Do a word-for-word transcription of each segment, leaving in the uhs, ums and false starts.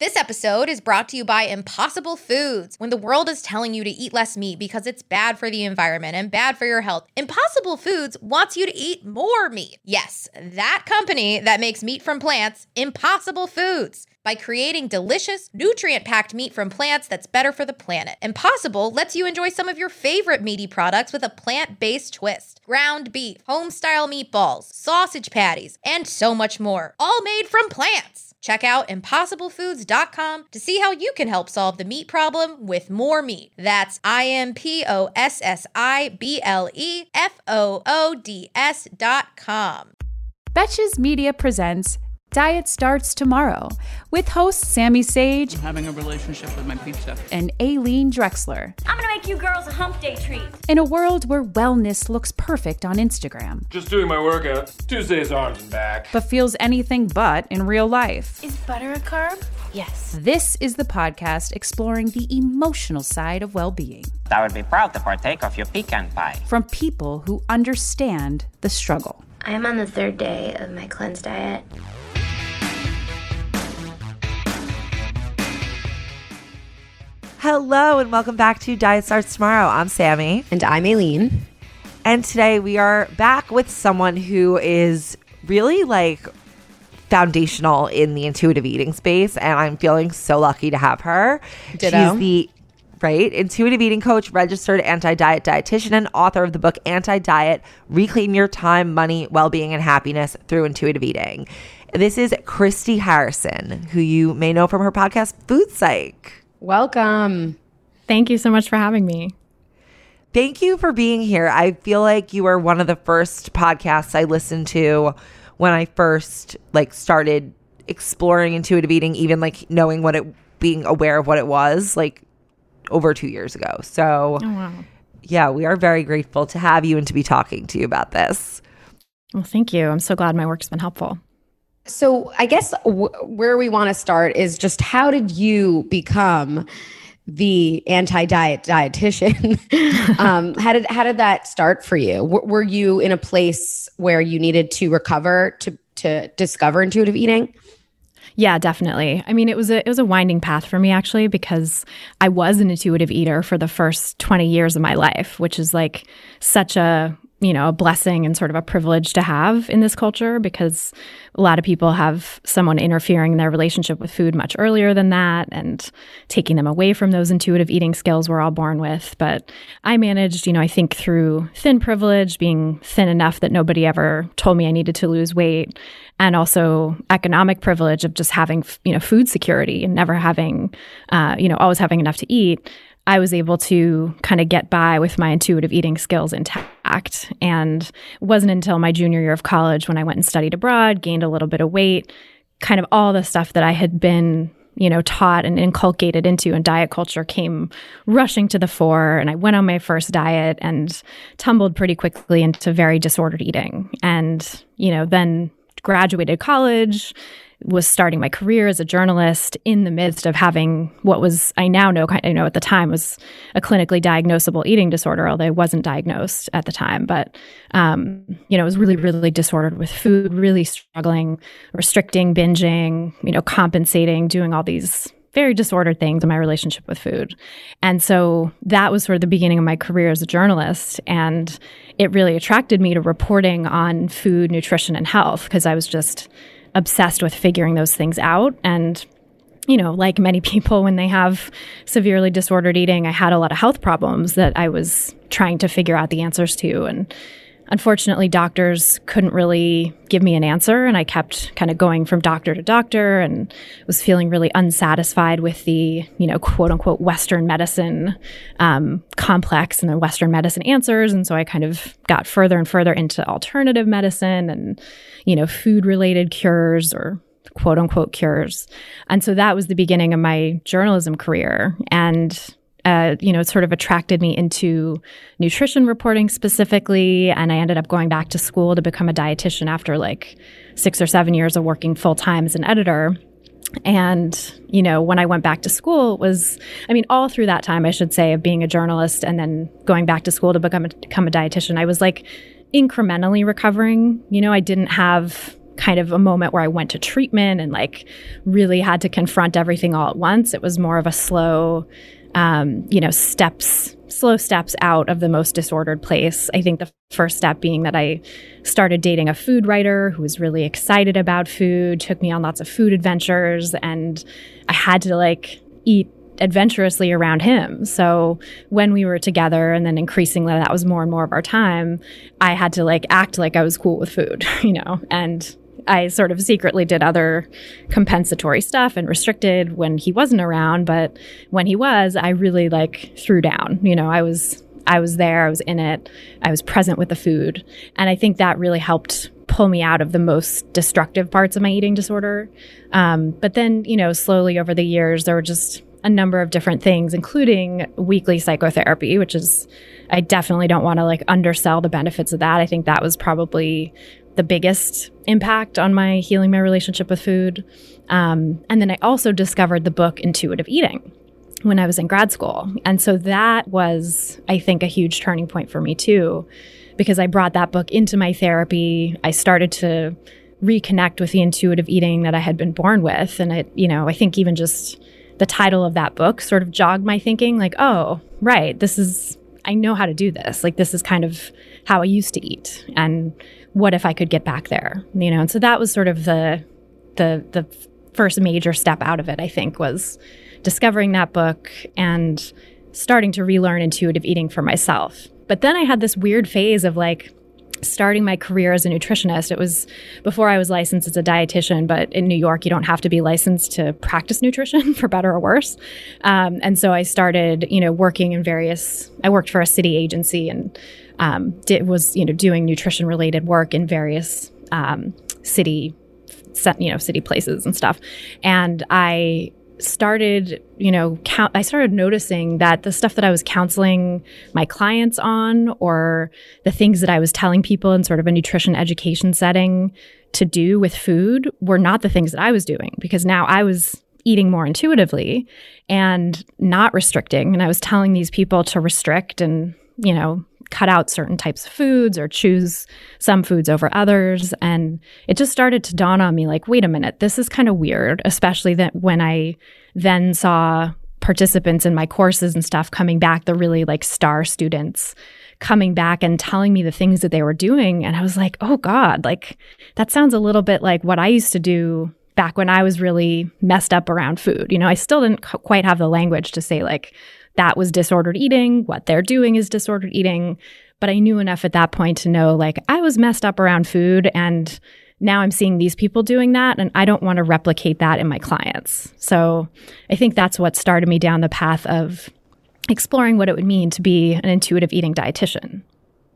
This episode is brought to you by Impossible Foods. When the world is telling you to eat less meat because it's bad for the environment and bad for your health, Impossible Foods wants you to eat more meat. Yes, that company that makes meat from plants, Impossible Foods. By creating delicious, nutrient-packed meat from plants that's better for the planet. Impossible lets you enjoy some of your favorite meaty products with a plant-based twist. Ground beef, home-style meatballs, sausage patties, and so much more. All made from plants. Check out impossible foods dot com to see how you can help solve the meat problem with more meat. That's I M P O S S I B L E F O O D S dot com. Betches Media presents Diet Starts Tomorrow with hosts Sammy Sage, I'm having a relationship with my pizza, and Aileen Drexler. I'm gonna make you girls a hump day treat. In a world where wellness looks perfect on Instagram, just doing my workout, Tuesday's arms and back, but feels anything but in real life. Is butter a carb? Yes. This is the podcast exploring the emotional side of well-being. I would be proud to partake of your pecan pie. From people who understand the struggle. I am on the third day of my cleanse diet. Hello and welcome back to Diet Starts Tomorrow. I'm Sammy. And I'm Aileen. And today we are back with someone who is really like foundational in the intuitive eating space. And I'm feeling so lucky to have her. Ditto. She's the right intuitive eating coach, registered anti-diet dietitian, and author of the book Anti-Diet, Reclaim Your Time, Money, Wellbeing, and Happiness Through Intuitive Eating. This is Christy Harrison, who you may know from her podcast, Food Psych. Welcome. Thank you so much for having me. Thank you for being here. I feel like you were one of the first podcasts I listened to when I first like started exploring intuitive eating, even like knowing what it, being aware of what it was, like over two years ago. So oh, wow. Yeah, we are very grateful to have you and to be talking to you about this. Well, thank you. I'm so glad my work's been helpful. So I guess w- where we want to start is just how did you become the anti-diet dietitian? um, how did how did that start for you? W- were you in a place where you needed to recover to to discover intuitive eating? Yeah, definitely. I mean, it was a it was a winding path for me actually, because I was an intuitive eater for the first twenty years of my life, which is like such a you know, a blessing and sort of a privilege to have in this culture, because a lot of people have someone interfering in their relationship with food much earlier than that and taking them away from those intuitive eating skills we're all born with. But I managed, you know, I think through thin privilege, being thin enough that nobody ever told me I needed to lose weight, and also economic privilege of just having, you know, food security and never having, uh, you know, always having enough to eat. I was able to kind of get by with my intuitive eating skills intact. And it wasn't until my junior year of college when I went and studied abroad, gained a little bit of weight, kind of all the stuff that I had been, you know, taught and inculcated into in diet culture came rushing to the fore. And I went on my first diet and tumbled pretty quickly into very disordered eating. And, you know, then graduated college, was starting my career as a journalist in the midst of having what was, I now know, I know at the time was a clinically diagnosable eating disorder, although I wasn't diagnosed at the time. But, um, you know, it was really, really disordered with food, really struggling, restricting, binging, you know, compensating, doing all these very disordered things in my relationship with food. And so that was sort of the beginning of my career as a journalist. And it really attracted me to reporting on food, nutrition, and health, because I was just obsessed with figuring those things out. And, you know, like many people, when they have severely disordered eating, I had a lot of health problems that I was trying to figure out the answers to. And unfortunately, doctors couldn't really give me an answer. And I kept kind of going from doctor to doctor and was feeling really unsatisfied with the, you know, quote unquote, Western medicine um, complex and the Western medicine answers. And so I kind of got further and further into alternative medicine and, you know, food related cures or quote unquote cures. And so that was the beginning of my journalism career. And Uh, you know, it sort of attracted me into nutrition reporting specifically. And I ended up going back to school to become a dietitian after like six or seven years of working full time as an editor. And, you know, when I went back to school, it was, I mean, all through that time, I should say, of being a journalist and then going back to school to become a, become a dietitian, I was like incrementally recovering. You know, I didn't have kind of a moment where I went to treatment and like really had to confront everything all at once. It was more of a slow, um, you know, steps, slow steps out of the most disordered place. I think the first step being that I started dating a food writer who was really excited about food, took me on lots of food adventures, and I had to like eat adventurously around him. So when we were together, and then increasingly that was more and more of our time, I had to like act like I was cool with food, you know, and I sort of secretly did other compensatory stuff and restricted when he wasn't around. But when he was, I really like threw down, you know, I was, I was there, I was in it, I was present with the food. And I think that really helped pull me out of the most destructive parts of my eating disorder. Um, but then, you know, slowly over the years, there were just a number of different things, including weekly psychotherapy, which is, I definitely don't want to like undersell the benefits of that. I think that was probably the biggest impact on my healing my relationship with food. Um, and then I also discovered the book Intuitive Eating when I was in grad school. And so that was, I think, a huge turning point for me too, because I brought that book into my therapy. I started to reconnect with the intuitive eating that I had been born with. And it, you know, I think even just the title of that book sort of jogged my thinking, like, oh, right, this is, I know how to do this. Like, this is kind of how I used to eat. And what if I could get back there? You know, and so that was sort of the, the, the first major step out of it, I think, was discovering that book and starting to relearn intuitive eating for myself. But then I had this weird phase of like starting my career as a nutritionist. It was before I was licensed as a dietitian, but in New York, you don't have to be licensed to practice nutrition, for better or worse. Um, and so I started, you know, working in various, I worked for a city agency and um, did, was, you know, doing nutrition related work in various um, city, you know, city places and stuff. And I started, you know, count, I started noticing that the stuff that I was counseling my clients on, or the things that I was telling people in sort of a nutrition education setting to do with food, were not the things that I was doing, because now I was eating more intuitively and not restricting. And I was telling these people to restrict and, you know, cut out certain types of foods or choose some foods over others. And it just started to dawn on me like, wait a minute, this is kind of weird, especially that when I then saw participants in my courses and stuff coming back, the really like star students coming back and telling me the things that they were doing. And I was like, oh God, like that sounds a little bit like what I used to do back when I was really messed up around food. You know, I still didn't c- quite have the language to say like, that was disordered eating, what they're doing is disordered eating. But I knew enough at that point to know like I was messed up around food, and now I'm seeing these people doing that, and I don't want to replicate that in my clients. So I think that's what started me down the path of exploring what it would mean to be an intuitive eating dietitian.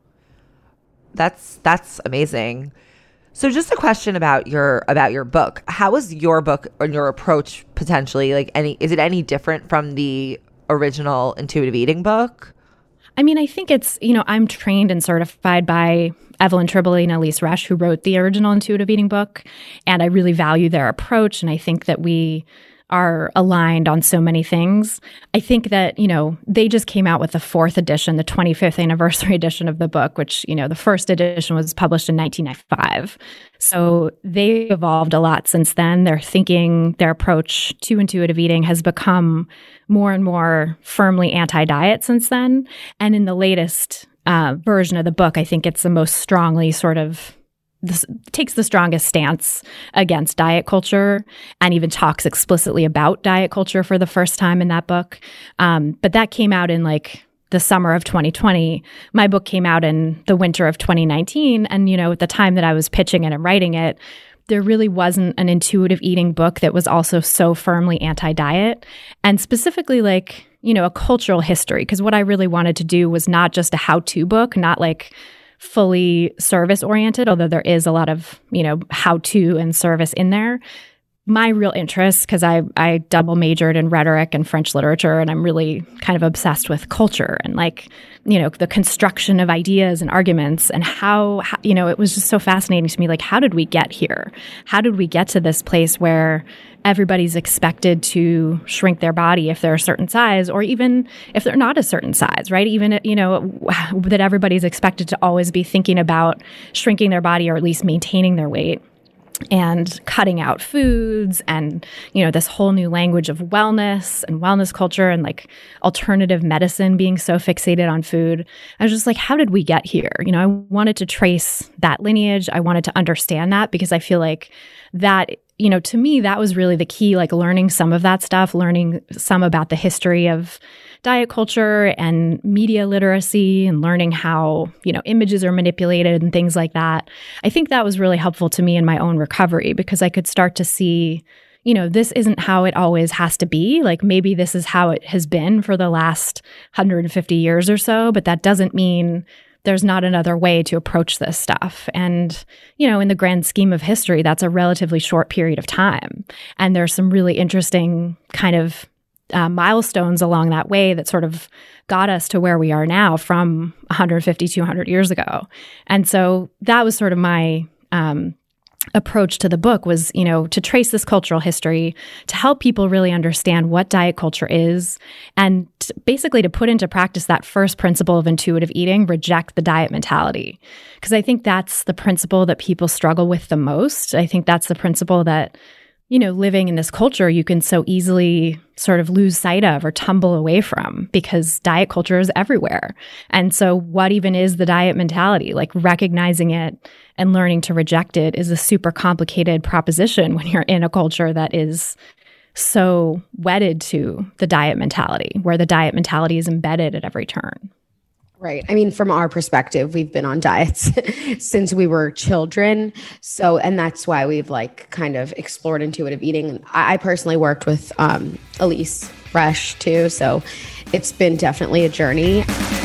That's that's amazing. So just a question about your about your book. How is your book or your approach potentially like any is it any different from the original intuitive eating book? I mean, I think it's, you know, I'm trained and certified by Evelyn Tribole and Elise Resch, who wrote the original intuitive eating book. And I really value their approach. And I think that we are aligned on so many things. I think that, you know, they just came out with the fourth edition, the twenty-fifth anniversary edition of the book, which, you know, the first edition was published in nineteen ninety-five. So they evolved a lot since then. Their thinking, their approach to intuitive eating has become more and more firmly anti-diet since then. And in the latest uh, version of the book, I think it's the most strongly sort of This takes the strongest stance against diet culture and even talks explicitly about diet culture for the first time in that book. Um, but that came out in like the summer of twenty twenty. My book came out in the winter of twenty nineteen. And, you know, at the time that I was pitching it and writing it, there really wasn't an intuitive eating book that was also so firmly anti-diet, and specifically like, you know, a cultural history. Because what I really wanted to do was not just a how-to book, not like fully service oriented, although there is a lot of, you know, how to and service in there. My real interest, because I, I double majored in rhetoric and French literature, and I'm really kind of obsessed with culture and like, you know, the construction of ideas and arguments, and how, how, you know, it was just so fascinating to me. Like, how did we get here? How did we get to this place where everybody's expected to shrink their body if they're a certain size, or even if they're not a certain size, right? Even, you know, that everybody's expected to always be thinking about shrinking their body or at least maintaining their weight. and cutting out foods and, you know, this whole new language of wellness and wellness culture and like alternative medicine being so fixated on food. I was just like, how did we get here? You know, I wanted to trace that lineage. I wanted to understand that because I feel like that, you know, to me, that was really the key, like learning some of that stuff, learning some about the history of diet culture and media literacy and learning how, you know, images are manipulated and things like that. I think that was really helpful to me in my own recovery because I could start to see, you know, this isn't how it always has to be. Like maybe this is how it has been for the last one hundred fifty years or so, but that doesn't mean there's not another way to approach this stuff. And, you know, in the grand scheme of history, that's a relatively short period of time. And there's some really interesting kind of Uh, milestones along that way that sort of got us to where we are now from one hundred fifty, two hundred years ago. And so that was sort of my um, approach to the book was, you know, to trace this cultural history, to help people really understand what diet culture is, and t- basically to put into practice that first principle of intuitive eating, reject the diet mentality. Because I think that's the principle that people struggle with the most. I think that's the principle that, you know, living in this culture, you can so easily sort of lose sight of or tumble away from because diet culture is everywhere. And so what even is the diet mentality? Like recognizing it and learning to reject it is a super complicated proposition when you're in a culture that is so wedded to the diet mentality, where the diet mentality is embedded at every turn. Right. I mean, from our perspective, we've been on diets since we were children. So, and that's why we've like kind of explored intuitive eating. I, I personally worked with um, Elise Fresh too. So it's been definitely a journey.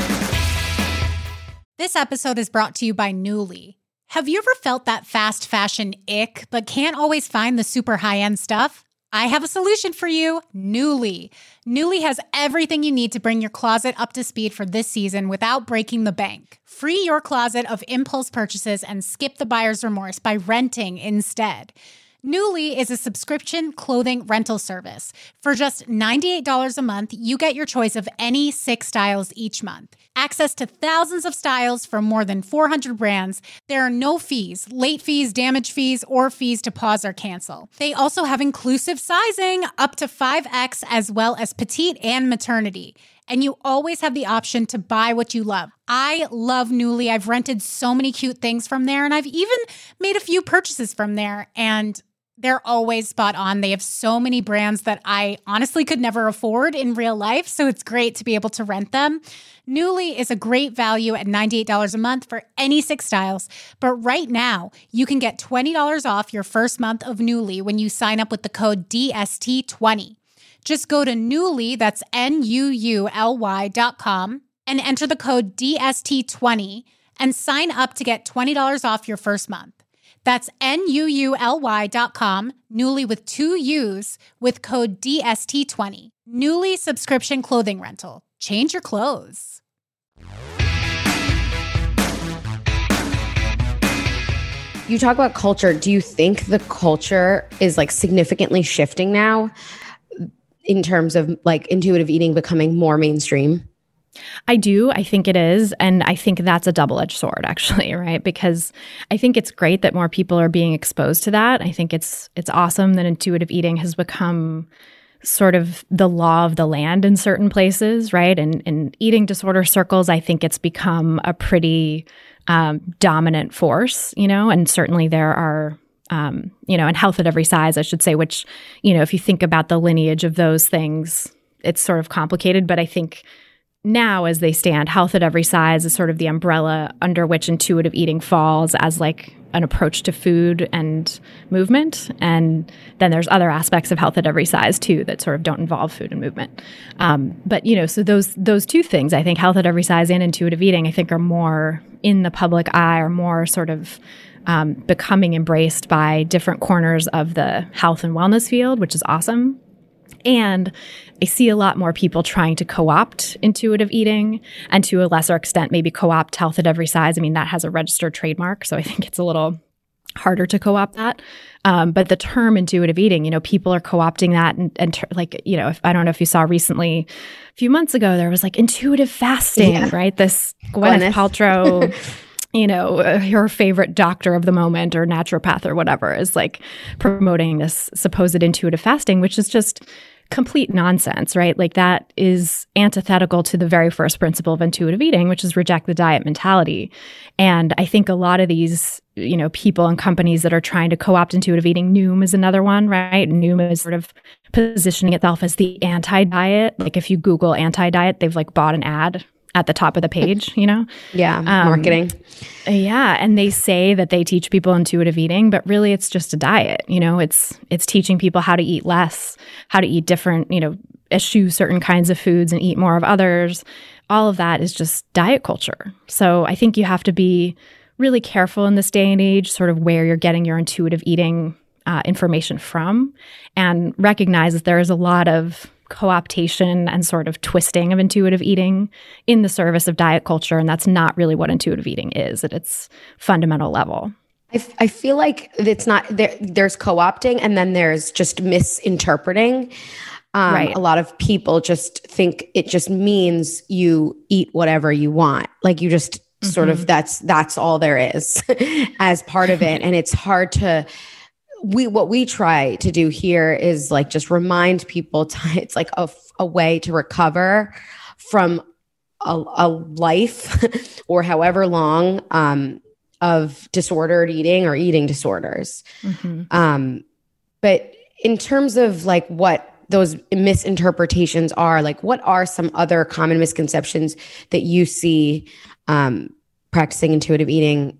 This episode is brought to you by Nuuly. Have you ever felt that fast fashion ick, but can't always find the super high-end stuff? I have a solution for you, Nuuly. Nuuly has everything you need to bring your closet up to speed for this season without breaking the bank. Free your closet of impulse purchases and skip the buyer's remorse by renting instead. Nuuly is a subscription clothing rental service. For just ninety-eight dollars a month, you get your choice of any six styles each month. Access to thousands of styles from more than four hundred brands. There are no fees, late fees, damage fees, or fees to pause or cancel. They also have inclusive sizing up to five X as well as petite and maternity. And you always have the option to buy what you love. I love Nuuly. I've rented so many cute things from there, and I've even made a few purchases from there, and they're always spot on. They have so many brands that I honestly could never afford in real life, so it's great to be able to rent them. Nuuly is a great value at ninety-eight dollars a month for any six styles, but right now, you can get twenty dollars off your first month of Nuuly when you sign up with the code D S T twenty. Just go to Nuuly, that's N U U L Y dot com, and enter the code D S T twenty and sign up to get twenty dollars off your first month. That's N U U L Y dot com, Nuuly with two U's, with code D S T twenty. Nuuly subscription clothing rental. Change your clothes. You talk about culture. Do you think the culture is like significantly shifting now in terms of like intuitive eating becoming more mainstream? I do. I think it is. And I think that's a double-edged sword, actually, right? Because I think it's great that more people are being exposed to that. I think it's it's awesome that intuitive eating has become sort of the law of the land in certain places, right? And in eating disorder circles, I think it's become a pretty um, dominant force, you know, and certainly there are Um, you know, and health at every size, I should say, which, you know, if you think about the lineage of those things, it's sort of complicated. But I think now as they stand, health at every size is sort of the umbrella under which intuitive eating falls as like an approach to food and movement. And then there's other aspects of health at every size too that sort of don't involve food and movement. Um, but, you know, so those those two things, I think health at every size and intuitive eating, I think are more in the public eye, or more sort of Um, becoming embraced by different corners of the health and wellness field, which is awesome. And I see a lot more people trying to co-opt intuitive eating, and to a lesser extent, maybe co-opt health at every size. I mean, that has a registered trademark, so I think it's a little harder to co-opt that. Um, but the term intuitive eating, you know, people are co-opting that. And, and ter- like, you know, if, I don't know if you saw recently, a few months ago, there was like intuitive fasting, yeah. right? This Gwyneth, Gwyneth. Paltrow you know, uh, her favorite doctor of the moment or naturopath or whatever is like promoting this supposed intuitive fasting, which is just complete nonsense, right? Like that is antithetical to the very first principle of intuitive eating, which is reject the diet mentality. And I think a lot of these, you know, people and companies that are trying to co-opt intuitive eating, Noom is another one, right? Noom is sort of positioning itself as the anti-diet. Like if you Google anti-diet, they've like bought an ad at the top of the page, you know? Yeah, um, marketing. Yeah, and they say that they teach people intuitive eating, but really it's just a diet, you know? It's it's teaching people how to eat less, how to eat different, you know, eschew certain kinds of foods and eat more of others. All of that is just diet culture. So I think you have to be really careful in this day and age, sort of where you're getting your intuitive eating uh, information from, and recognize that there is a lot of co-optation and sort of twisting of intuitive eating in the service of diet culture. And that's not really what intuitive eating is at its fundamental level. I, f- I feel like it's not there. There's co-opting and then there's just misinterpreting. Um, Right. A lot of people just think it just means you eat whatever you want. Like you just mm-hmm. sort of, that's, that's all there is as part of it. And it's hard to, we, what we try to do here is like, just remind people to, it's like a, a way to recover from a, a life or however long, um, of disordered eating or eating disorders. Mm-hmm. Um, but in terms of like what those misinterpretations are, like what are some other common misconceptions that you see um, practicing intuitive eating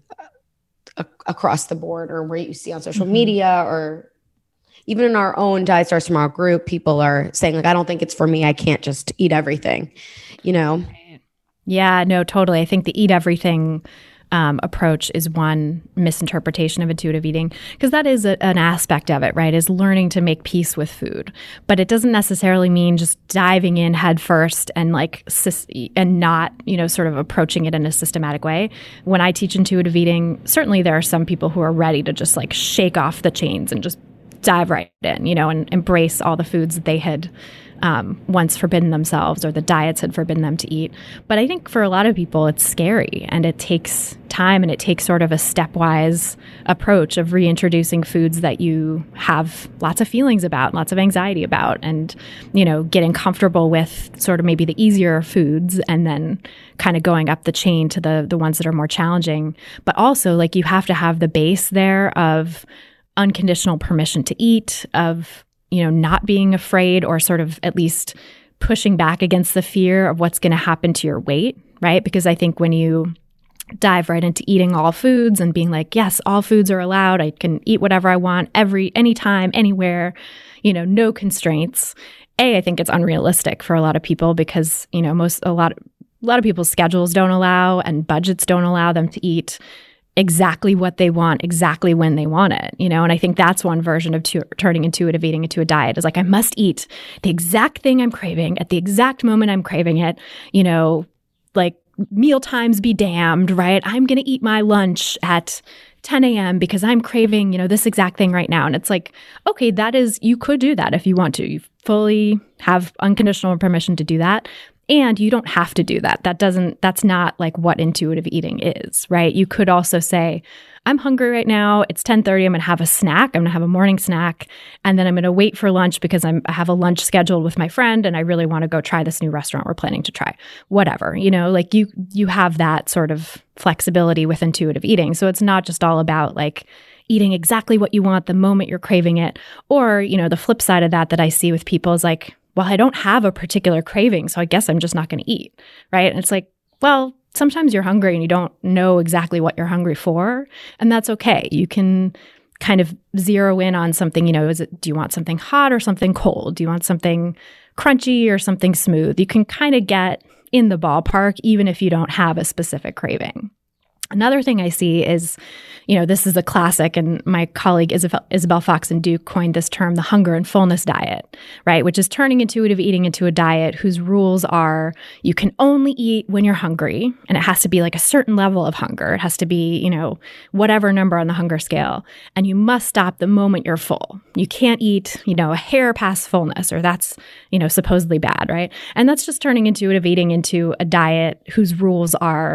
a- across the board, or where you see on social mm-hmm. media, or even in our own Diet Starts Tomorrow group, people are saying like, I don't think it's for me. I can't just eat everything, you know? Yeah, no, totally. I think the eat everything Um, approach is one misinterpretation of intuitive eating, because that is a, an aspect of it, right? Is learning to make peace with food. But it doesn't necessarily mean just diving in head first and like and not, you know, sort of approaching it in a systematic way. When I teach intuitive eating, certainly there are some people who are ready to just like shake off the chains and just dive right in, you know, and embrace all the foods that they had Um, once forbidden themselves, or the diets had forbidden them to eat. But I think for a lot of people, it's scary, and it takes time, and it takes sort of a stepwise approach of reintroducing foods that you have lots of feelings about, lots of anxiety about, and, you know, getting comfortable with sort of maybe the easier foods, and then kind of going up the chain to the the ones that are more challenging. But also, like, you have to have the base there of unconditional permission to eat, of you know, not being afraid, or sort of at least pushing back against the fear of what's going to happen to your weight, right? Because I think when you dive right into eating all foods and being like, yes, all foods are allowed, I can eat whatever I want every, anytime, anywhere, you know, no constraints. A, I think it's unrealistic for a lot of people, because, you know, most, a lot, a lot of people's schedules don't allow, and budgets don't allow them to eat exactly what they want, exactly when they want it, you know? And I think that's one version of tu- turning intuitive eating into a diet, is like, I must eat the exact thing I'm craving at the exact moment I'm craving it, you know, like meal times be damned, right? I'm going to eat my lunch at ten a.m. because I'm craving, you know, this exact thing right now. And it's like, okay, that is, you could do that if you want to. You fully have unconditional permission to do that. And you don't have to do that. That doesn't, that's not like what intuitive eating is, right? You could also say, I'm hungry right now. It's ten thirty. I'm going to have a snack. I'm going to have a morning snack. And then I'm going to wait for lunch because I'm, I have a lunch scheduled with my friend and I really want to go try this new restaurant we're planning to try. Whatever, you know, like you, you have that sort of flexibility with intuitive eating. So it's not just all about like eating exactly what you want the moment you're craving it. Or, you know, the flip side of that that I see with people is like, well, I don't have a particular craving, so I guess I'm just not going to eat, right? And it's like, well, sometimes you're hungry and you don't know exactly what you're hungry for, and that's okay. You can kind of zero in on something, you know, is it, do you want something hot or something cold? Do you want something crunchy or something smooth? You can kind of get in the ballpark even if you don't have a specific craving. Another thing I see is, you know, this is a classic, and my colleague Isabel, Isabel Fox and Duke coined this term, the hunger and fullness diet, right? Which is turning intuitive eating into a diet whose rules are you can only eat when you're hungry, and it has to be like a certain level of hunger. It has to be, you know, whatever number on the hunger scale, and you must stop the moment you're full. You can't eat, you know, a hair past fullness, or that's, you know, supposedly bad, right? And that's just turning intuitive eating into a diet whose rules are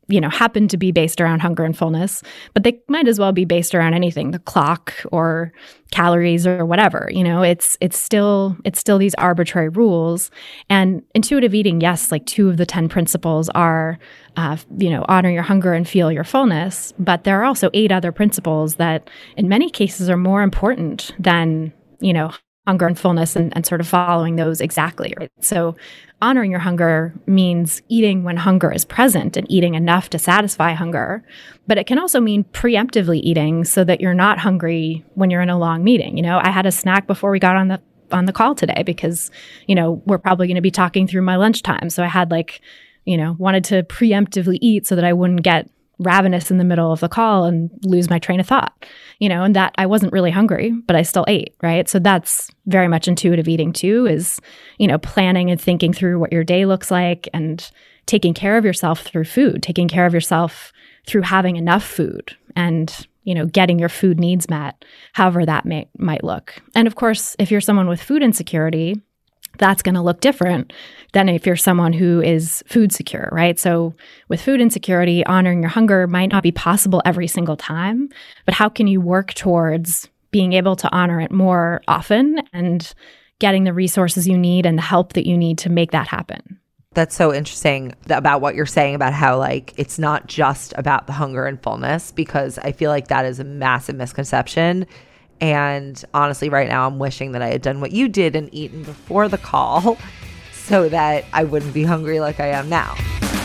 you know, happen to be based around hunger and fullness, but they might as well be based around anything, the clock or calories or whatever. You know, it's it's still it's still these arbitrary rules. And intuitive eating, yes, like two of the ten principles are, uh, you know, honor your hunger and feel your fullness. But there are also eight other principles that in many cases are more important than, you know, hunger and fullness and, and sort of following those exactly. Right? So honoring your hunger means eating when hunger is present and eating enough to satisfy hunger. But it can also mean preemptively eating so that you're not hungry when you're in a long meeting. You know, I had a snack before we got on the on the call today because, you know, we're probably going to be talking through my lunchtime. So I had like, you know, wanted to preemptively eat so that I wouldn't get ravenous in the middle of the call and lose my train of thought, you know, and that I wasn't really hungry, but I still ate, right? So that's very much intuitive eating too, is, you know, planning and thinking through what your day looks like and taking care of yourself through food, taking care of yourself through having enough food and, you know, getting your food needs met, however that may, might look. And of course, if you're someone with food insecurity, that's going to look different than if you're someone who is food secure, right? So with food insecurity, honoring your hunger might not be possible every single time, but how can you work towards being able to honor it more often and getting the resources you need and the help that you need to make that happen? That's so interesting about what you're saying about how, like, it's not just about the hunger and fullness, because I feel like that is a massive misconception. And honestly, right now, I'm wishing that I had done what you did and eaten before the call so that I wouldn't be hungry like I am now.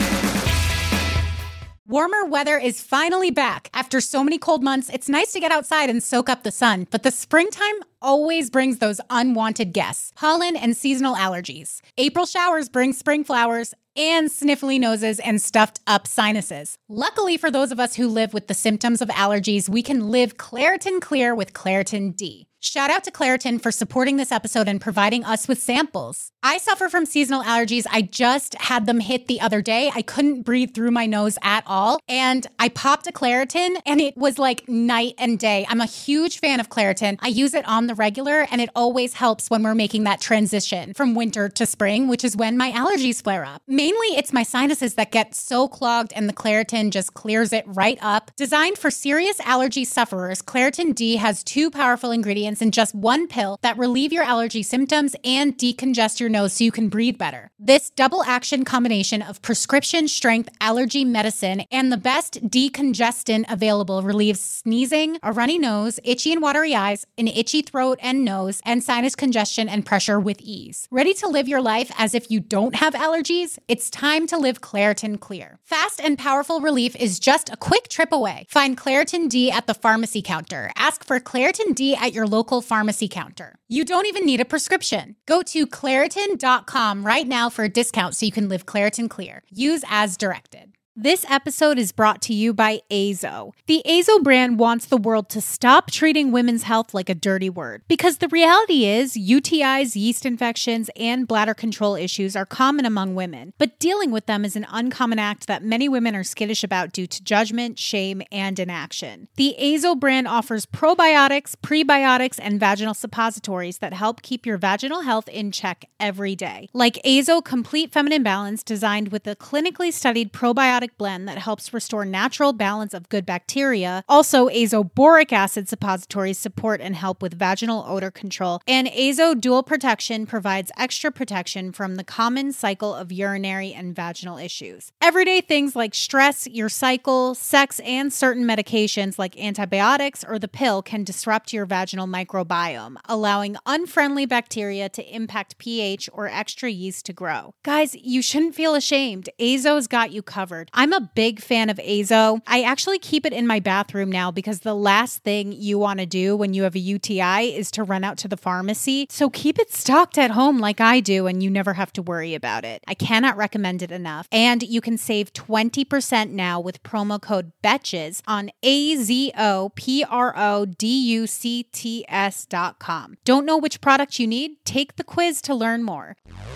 Warmer weather is finally back. After so many cold months, it's nice to get outside and soak up the sun. But the springtime always brings those unwanted guests, pollen and seasonal allergies. April showers bring spring flowers and sniffly noses and stuffed up sinuses. Luckily for those of us who live with the symptoms of allergies, we can live Claritin Clear with Claritin D. Shout out to Claritin for supporting this episode and providing us with samples. I suffer from seasonal allergies. I just had them hit the other day. I couldn't breathe through my nose at all. And I popped a Claritin and it was like night and day. I'm a huge fan of Claritin. I use it on the regular and it always helps when we're making that transition from winter to spring, which is when my allergies flare up. Mainly it's my sinuses that get so clogged and the Claritin just clears it right up. Designed for serious allergy sufferers, Claritin D has two powerful ingredients in just one pill that relieve your allergy symptoms and decongest your nose so you can breathe better. This double action combination of prescription strength allergy medicine and the best decongestant available relieves sneezing, a runny nose, itchy and watery eyes, an itchy throat and nose, and sinus congestion and pressure with ease. Ready to live your life as if you don't have allergies? It's time to live Claritin Clear. Fast and powerful relief is just a quick trip away. Find Claritin D at the pharmacy counter. Ask for Claritin D at your local pharmacy counter. You don't even need a prescription. Go to Claritin dot com right now for a discount so you can live Claritin Clear. Use as directed. This episode is brought to you by Azo. The Azo brand wants the world to stop treating women's health like a dirty word. Because the reality is, U T Is, yeast infections, and bladder control issues are common among women. But dealing with them is an uncommon act that many women are skittish about due to judgment, shame, and inaction. The Azo brand offers probiotics, prebiotics, and vaginal suppositories that help keep your vaginal health in check every day. Like Azo Complete Feminine Balance, designed with a clinically studied probiotic blend that helps restore natural balance of good bacteria. Also, Azo Boric Acid suppositories support and help with vaginal odor control. And Azo Dual Protection provides extra protection from the common cycle of urinary and vaginal issues. Everyday things like stress, your cycle, sex, and certain medications like antibiotics or the pill can disrupt your vaginal microbiome, allowing unfriendly bacteria to impact pH or extra yeast to grow. Guys, you shouldn't feel ashamed. Azo's got you covered. I'm a big fan of Azo. I actually keep it in my bathroom now because the last thing you want to do when you have a U T I is to run out to the pharmacy. So keep it stocked at home like I do and you never have to worry about it. I cannot recommend it enough. And you can save twenty percent now with promo code BETCHES on A Z O P R O D U C T S dot com. Don't know which product you need? Take the quiz to learn more.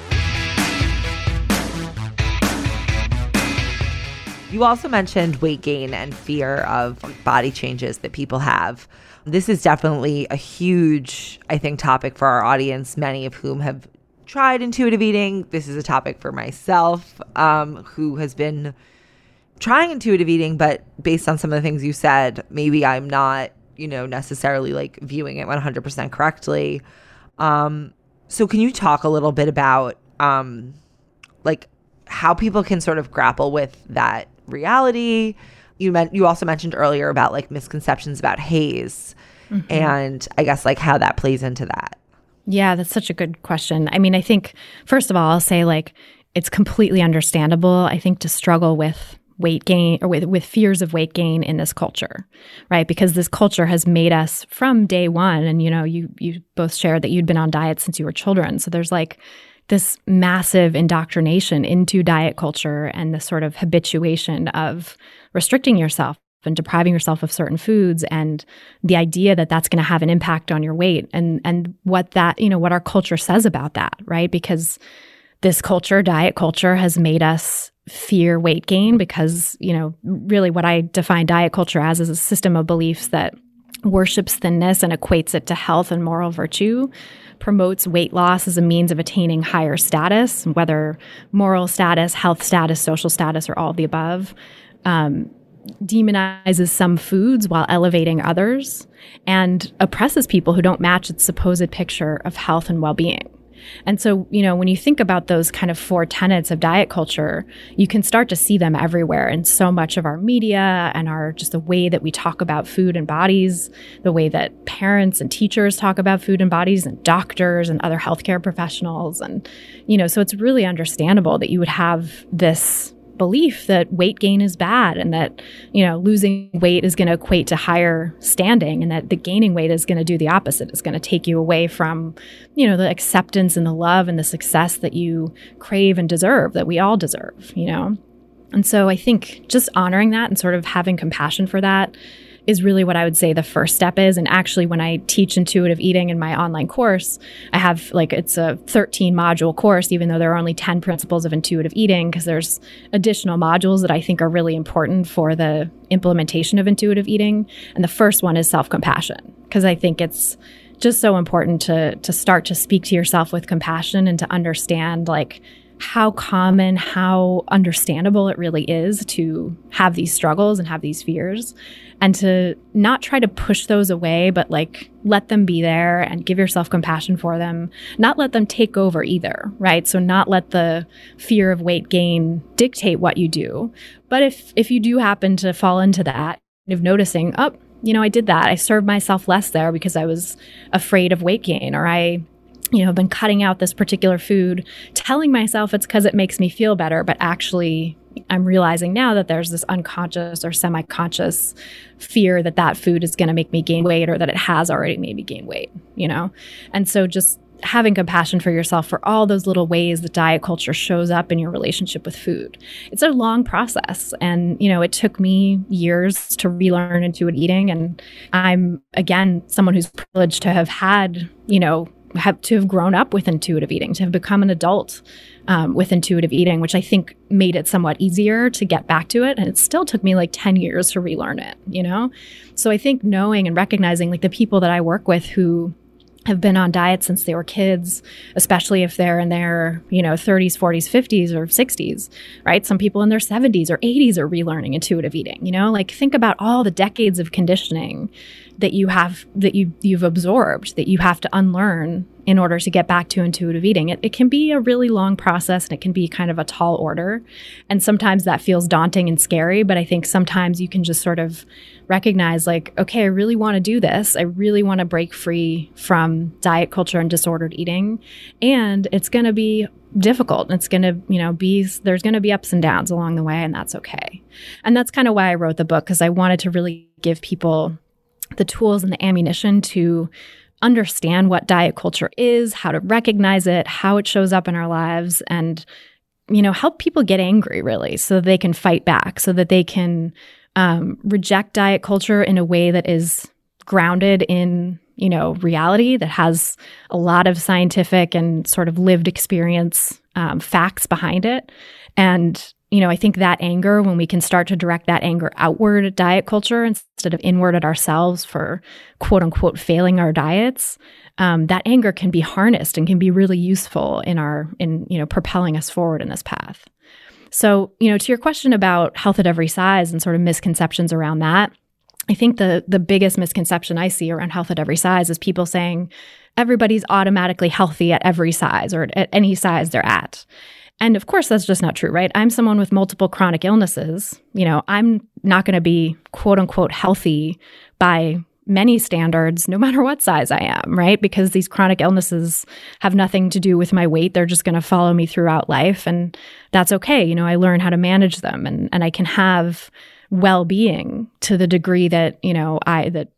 You also mentioned weight gain and fear of body changes that people have. This is definitely a huge, I think, topic for our audience, many of whom have tried intuitive eating. This is a topic for myself, um, who has been trying intuitive eating, but based on some of the things you said, maybe I'm not, you know, necessarily like viewing it one hundred percent correctly. Um, so can you talk a little bit about um, like how people can sort of grapple with that reality? You meant you also mentioned earlier about like misconceptions about HAES, mm-hmm. and I guess like how that plays into that. Yeah, that's such a good question. I mean, I think first of all, I'll say like it's completely understandable, I think, to struggle with weight gain or with, with fears of weight gain in this culture, right? Because this culture has made us from day one. And, you know, you you both shared that you'd been on diet since you were children. So there's like this massive indoctrination into diet culture and this sort of habituation of restricting yourself and depriving yourself of certain foods, and the idea that that's going to have an impact on your weight, and and what that, you know, what our culture says about that, right? Because this culture, diet culture, has made us fear weight gain because, you know, really what I define diet culture as is a system of beliefs that worships thinness and equates it to health and moral virtue, promotes weight loss as a means of attaining higher status, whether moral status, health status, social status, or all of the above, um, demonizes some foods while elevating others, and oppresses people who don't match its supposed picture of health and well-being. And so, you know, when you think about those kind of four tenets of diet culture, you can start to see them everywhere in so much of our media and our just the way that we talk about food and bodies, the way that parents and teachers talk about food and bodies, and doctors and other healthcare professionals. And, you know, so it's really understandable that you would have this belief that weight gain is bad, and that, you know, losing weight is going to equate to higher standing, and that the gaining weight is going to do the opposite. It's going to take you away from, you know, the acceptance and the love and the success that you crave and deserve, that we all deserve, you know? And so I think just honoring that and sort of having compassion for that is really what I would say the first step is. And actually, when I teach intuitive eating in my online course, I have like, it's a thirteen module course, even though there are only ten principles of intuitive eating, because there's additional modules that I think are really important for the implementation of intuitive eating. And the first one is self-compassion, because I think it's just so important to, to start to speak to yourself with compassion and to understand like how common, how understandable it really is to have these struggles and have these fears, and to not try to push those away, but like let them be there and give yourself compassion for them, not let them take over either, right? So not let the fear of weight gain dictate what you do. But if, if you do happen to fall into that, of noticing, oh, you know, I did that. I served myself less there because I was afraid of weight gain, or I you know, been cutting out this particular food, telling myself it's because it makes me feel better, but actually I'm realizing now that there's this unconscious or semi-conscious fear that that food is going to make me gain weight, or that it has already made me gain weight, you know? And so just having compassion for yourself for all those little ways that diet culture shows up in your relationship with food. It's a long process. And, you know, it took me years to relearn intuitive eating. And I'm, again, someone who's privileged to have had, you know, have to have grown up with intuitive eating, to have become an adult um, with intuitive eating, which I think made it somewhat easier to get back to it. And it still took me like ten years to relearn it, you know? So I think knowing and recognizing like the people that I work with who have been on diet since they were kids, especially if they're in their, you know, thirties, forties, fifties, or sixties, right? Some people in their seventies or eighties are relearning intuitive eating, you know? Like think about all the decades of conditioning that you have, that you, you've absorbed, that you have to unlearn in order to get back to intuitive eating. It, it can be a really long process, and it can be kind of a tall order. And sometimes that feels daunting and scary, but I think sometimes you can just sort of recognize like, okay, I really want to do this. I really want to break free from diet culture and disordered eating. And it's going to be difficult. It's going to, you know, be, there's going to be ups and downs along the way, and that's okay. And that's kind of why I wrote the book, because I wanted to really give people the tools and the ammunition to understand what diet culture is, how to recognize it, how it shows up in our lives, and, you know, help people get angry really so they can fight back, so that they can um, reject diet culture in a way that is grounded in, you know, reality, that has a lot of scientific and sort of lived experience um, facts behind it. And you know, I think that anger, when we can start to direct that anger outward at diet culture instead of inward at ourselves for quote unquote failing our diets, um, that anger can be harnessed and can be really useful in our, in, you know, propelling us forward in this path. So, you know, to your question about health at every size and sort of misconceptions around that, I think the the biggest misconception I see around health at every size is people saying everybody's automatically healthy at every size or at any size they're at. And of course, that's just not true, right? I'm someone with multiple chronic illnesses. You know, I'm not going to be quote unquote healthy by many standards, no matter what size I am, right? Because these chronic illnesses have nothing to do with my weight. They're just going to follow me throughout life. And that's okay. You know, I learn how to manage them and, and I can have well-being to the degree that, you know, I, that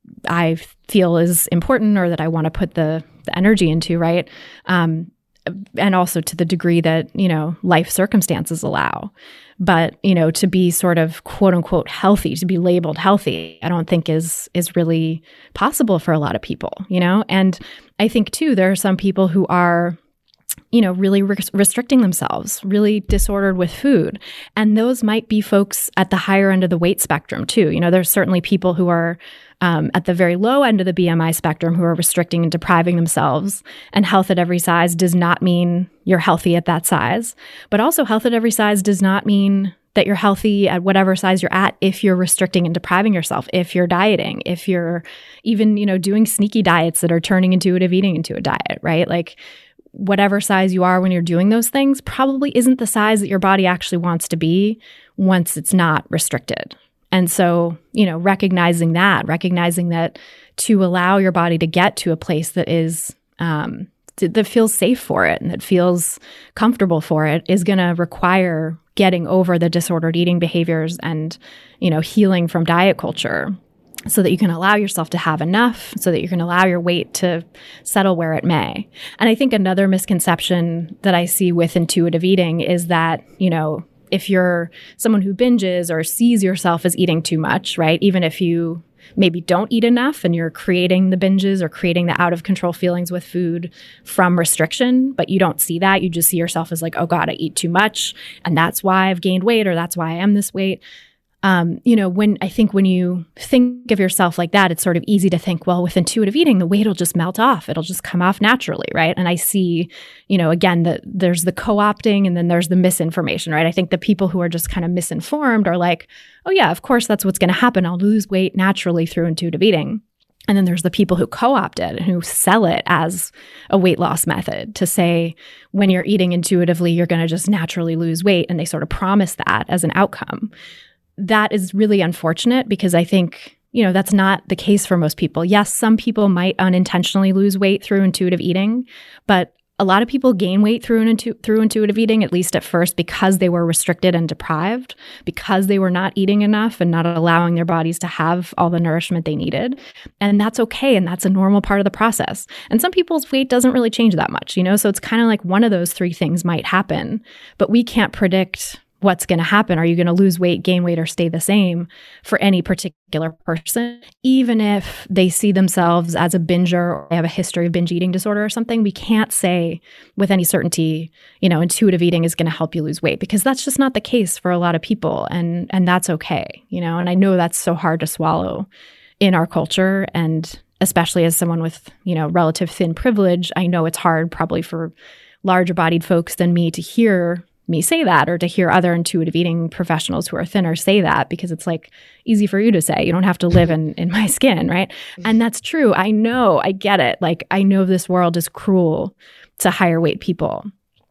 I feel is important or that I want to put the, the energy into, right? Um, and also to the degree that, you know, life circumstances allow. But, you know, to be sort of quote unquote healthy, to be labeled healthy, I don't think is is really possible for a lot of people, you know? And I think too, there are some people who are, you know, really re- restricting themselves, really disordered with food. And those might be folks at the higher end of the weight spectrum too. You know, there's certainly people who are um, at the very low end of the B M I spectrum who are restricting and depriving themselves. And health at every size does not mean you're healthy at that size. But also health at every size does not mean that you're healthy at whatever size you're at if you're restricting and depriving yourself, if you're dieting, if you're even, you know, doing sneaky diets that are turning intuitive eating into a diet, right? Like, whatever size you are when you're doing those things probably isn't the size that your body actually wants to be once it's not restricted. And so, you know, recognizing that, recognizing that to allow your body to get to a place that is, um, that feels safe for it and that feels comfortable for it is going to require getting over the disordered eating behaviors and, you know, healing from diet culture, so that you can allow yourself to have enough, so that you can allow your weight to settle where it may. And I think another misconception that I see with intuitive eating is that, you know, if you're someone who binges or sees yourself as eating too much, right, even if you maybe don't eat enough and you're creating the binges or creating the out of control feelings with food from restriction, but you don't see that, you just see yourself as like, oh God, I eat too much and that's why I've gained weight or that's why I am this weight. Um, you know, when I think when you think of yourself like that, it's sort of easy to think, well, with intuitive eating, the weight will just melt off. It'll just come off naturally, right? And I see, you know, again, that there's the co-opting and then there's the misinformation, right? I think the people who are just kind of misinformed are like, oh yeah, of course, that's what's going to happen. I'll lose weight naturally through intuitive eating. And then there's the people who co-opt it and who sell it as a weight loss method to say, when you're eating intuitively, you're going to just naturally lose weight. And they sort of promise that as an outcome. That is really unfortunate because I think, you know, that's not the case for most people. Yes, some people might unintentionally lose weight through intuitive eating, but a lot of people gain weight through, an intu- through intuitive eating, at least at first, because they were restricted and deprived, because they were not eating enough and not allowing their bodies to have all the nourishment they needed. And that's okay. And that's a normal part of the process. And some people's weight doesn't really change that much, you know? So it's kind of like one of those three things might happen, but we can't predict what's going to happen. Are you going to lose weight, gain weight, or stay the same for any particular person? Even if they see themselves as a binger or they have a history of binge eating disorder or something, we can't say with any certainty, you know, intuitive eating is going to help you lose weight because that's just not the case for a lot of people. And, and that's okay, you know, and I know that's so hard to swallow in our culture. And especially as someone with, you know, relative thin privilege, I know it's hard probably for larger bodied folks than me to hear me say that or to hear other intuitive eating professionals who are thinner say that because it's like easy for you to say. You don't have to live in, in my skin, right? And that's true. I know. I get it. Like, I know this world is cruel to higher weight people.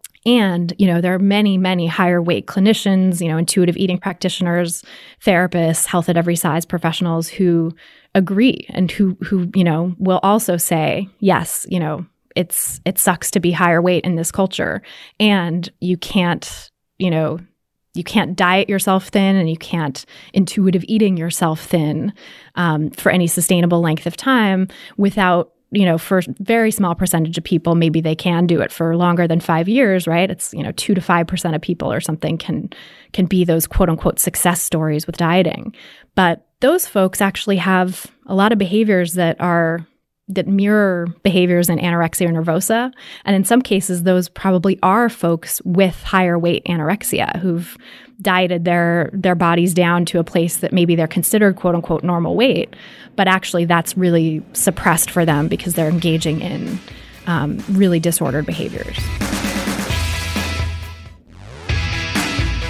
And, you know, there are many, many higher weight clinicians, you know, intuitive eating practitioners, therapists, health at every size professionals who agree and who, who, you know, will also say, yes, you know, It's it sucks to be higher weight in this culture, and you can't, you know, you can't diet yourself thin, and you can't intuitive eating yourself thin um, for any sustainable length of time without, you know, for a very small percentage of people, maybe they can do it for longer than five years, right? It's, you know, two to five percent of people or something can can be those quote unquote success stories with dieting, but those folks actually have a lot of behaviors that are that mirror behaviors in anorexia nervosa. And in some cases, those probably are folks with higher weight anorexia who've dieted their their bodies down to a place that maybe they're considered quote unquote normal weight, but actually that's really suppressed for them because they're engaging in um, really disordered behaviors.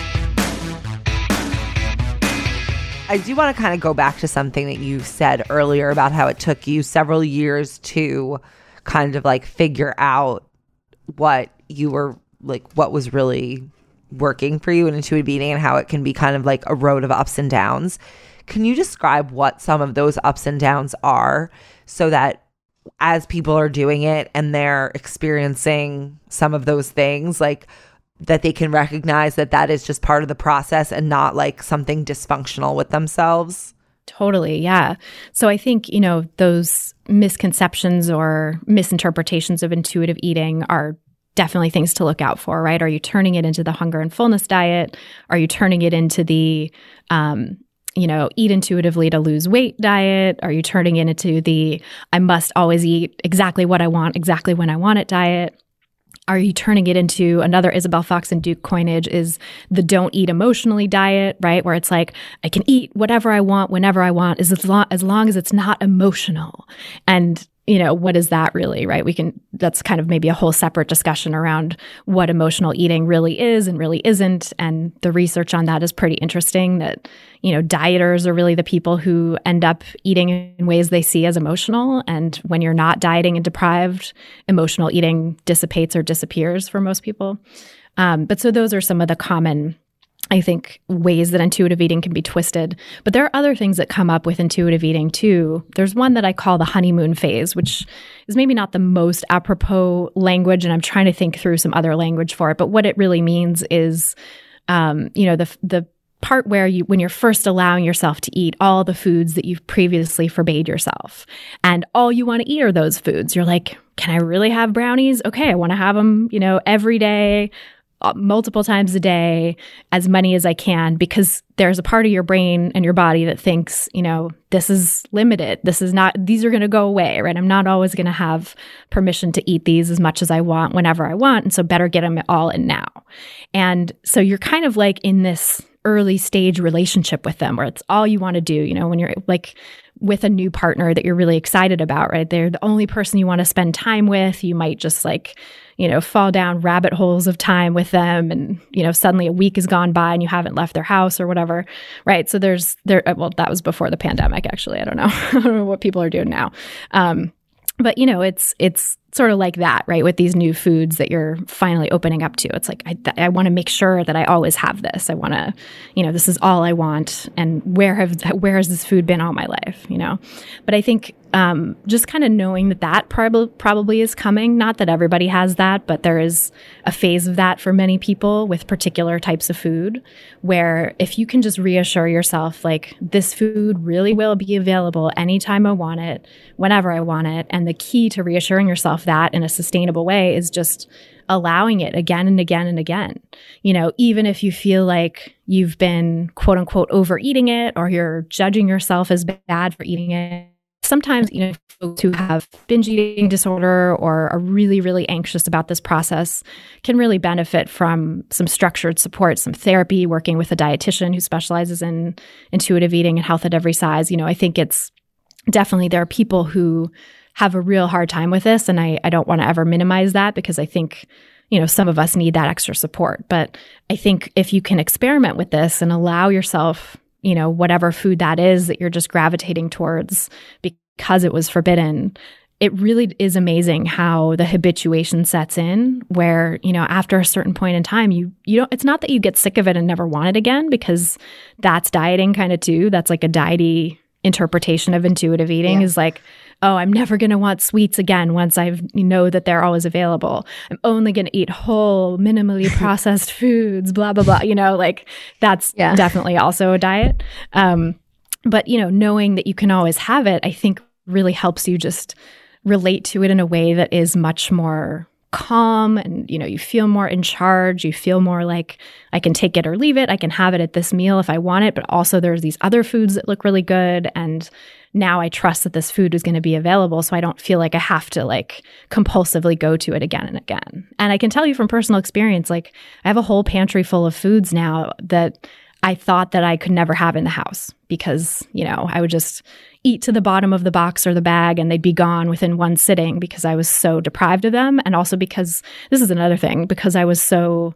I do want to kind of go back to something that you said earlier about how it took you several years to kind of like figure out what you were like, what was really working for you in intuitive eating, and how it can be kind of like a road of ups and downs. Can you describe what some of those ups and downs are, so that as people are doing it and they're experiencing some of those things, like that they can recognize that that is just part of the process and not like something dysfunctional with themselves? Totally. Yeah. So I think, you know, those misconceptions or misinterpretations of intuitive eating are definitely things to look out for, right? Are you turning it into the hunger and fullness diet? Are you turning it into the, um, you know, eat intuitively to lose weight diet? Are you turning it into the, I must always eat exactly what I want, exactly when I want it diet? Are you turning it into another Isabel Fox and Duke coinage is the don't eat emotionally diet, right? Where it's like, I can eat whatever I want, whenever I want, as long, as long as it's not emotional. And you know, what is that really, right? We can, that's kind of maybe a whole separate discussion around what emotional eating really is and really isn't. And the research on that is pretty interesting, that, you know, dieters are really the people who end up eating in ways they see as emotional. And when you're not dieting and deprived, emotional eating dissipates or disappears for most people. Um, but so those are some of the common, I think, ways that intuitive eating can be twisted. But there are other things that come up with intuitive eating too. There's one that I call the honeymoon phase, which is maybe not the most apropos language, and I'm trying to think through some other language for it. But what it really means is, um, you know, the the part where you, when you're first allowing yourself to eat all the foods that you've previously forbade yourself, and all you want to eat are those foods. You're like, can I really have brownies? Okay, I want to have them, you know, every day, multiple times a day, as many as I can, because there's a part of your brain and your body that thinks, you know, this is limited. This is not, these are going to go away, right? I'm not always going to have permission to eat these as much as I want, whenever I want. And so better get them all in now. And so you're kind of like in this early stage relationship with them where it's all you want to do, you know, when you're like with a new partner that you're really excited about, right? They're the only person you want to spend time with. You might just like, you know, fall down rabbit holes of time with them, and, you know, suddenly a week has gone by and you haven't left their house or whatever, right? So there's, there, well, that was before the pandemic, actually. I don't know. I don't know what people are doing now. Um, but, you know, it's, it's sort of like that, right? With these new foods that you're finally opening up to. It's like, I, I want to make sure that I always have this. I want to, you know, this is all I want. And where have, where has this food been all my life, you know? But I think um, just kind of knowing that that prob- probably is coming, not that everybody has that, but there is a phase of that for many people with particular types of food, where if you can just reassure yourself, like, this food really will be available anytime I want it, whenever I want it. And the key to reassuring yourself that in a sustainable way is just allowing it again and again and again. You know, even if you feel like you've been quote unquote overeating it, or you're judging yourself as bad for eating it. Sometimes, you know, folks who have binge eating disorder or are really, really anxious about this process can really benefit from some structured support, some therapy, working with a dietitian who specializes in intuitive eating and health at every size. You know, I think it's definitely, there are people who have a real hard time with this. And I, I don't want to ever minimize that, because I think, you know, some of us need that extra support. But I think if you can experiment with this and allow yourself, you know, whatever food that is that you're just gravitating towards because it was forbidden, it really is amazing how the habituation sets in, where, you know, after a certain point in time, you, you don't, it's not that you get sick of it and never want it again, because that's dieting kind of too. That's like a diety interpretation of intuitive eating, yeah. Is like, oh, I'm never going to want sweets again once I know that they're always available. I'm only going to eat whole, minimally processed foods, blah, blah, blah. You know, like that's yeah. definitely also a diet. Um, but, you know, knowing that you can always have it, I think really helps you just relate to it in a way that is much more calm, and, you know, you feel more in charge. You feel more like, I can take it or leave it. I can have it at this meal if I want it, but also there's these other foods that look really good. And now I trust that this food is going to be available, so I don't feel like I have to like compulsively go to it again and again. And I can tell you from personal experience, like, I have a whole pantry full of foods now that I thought that I could never have in the house, because, you know, I would just eat to the bottom of the box or the bag and they'd be gone within one sitting because I was so deprived of them. And also because, this is another thing, because I was so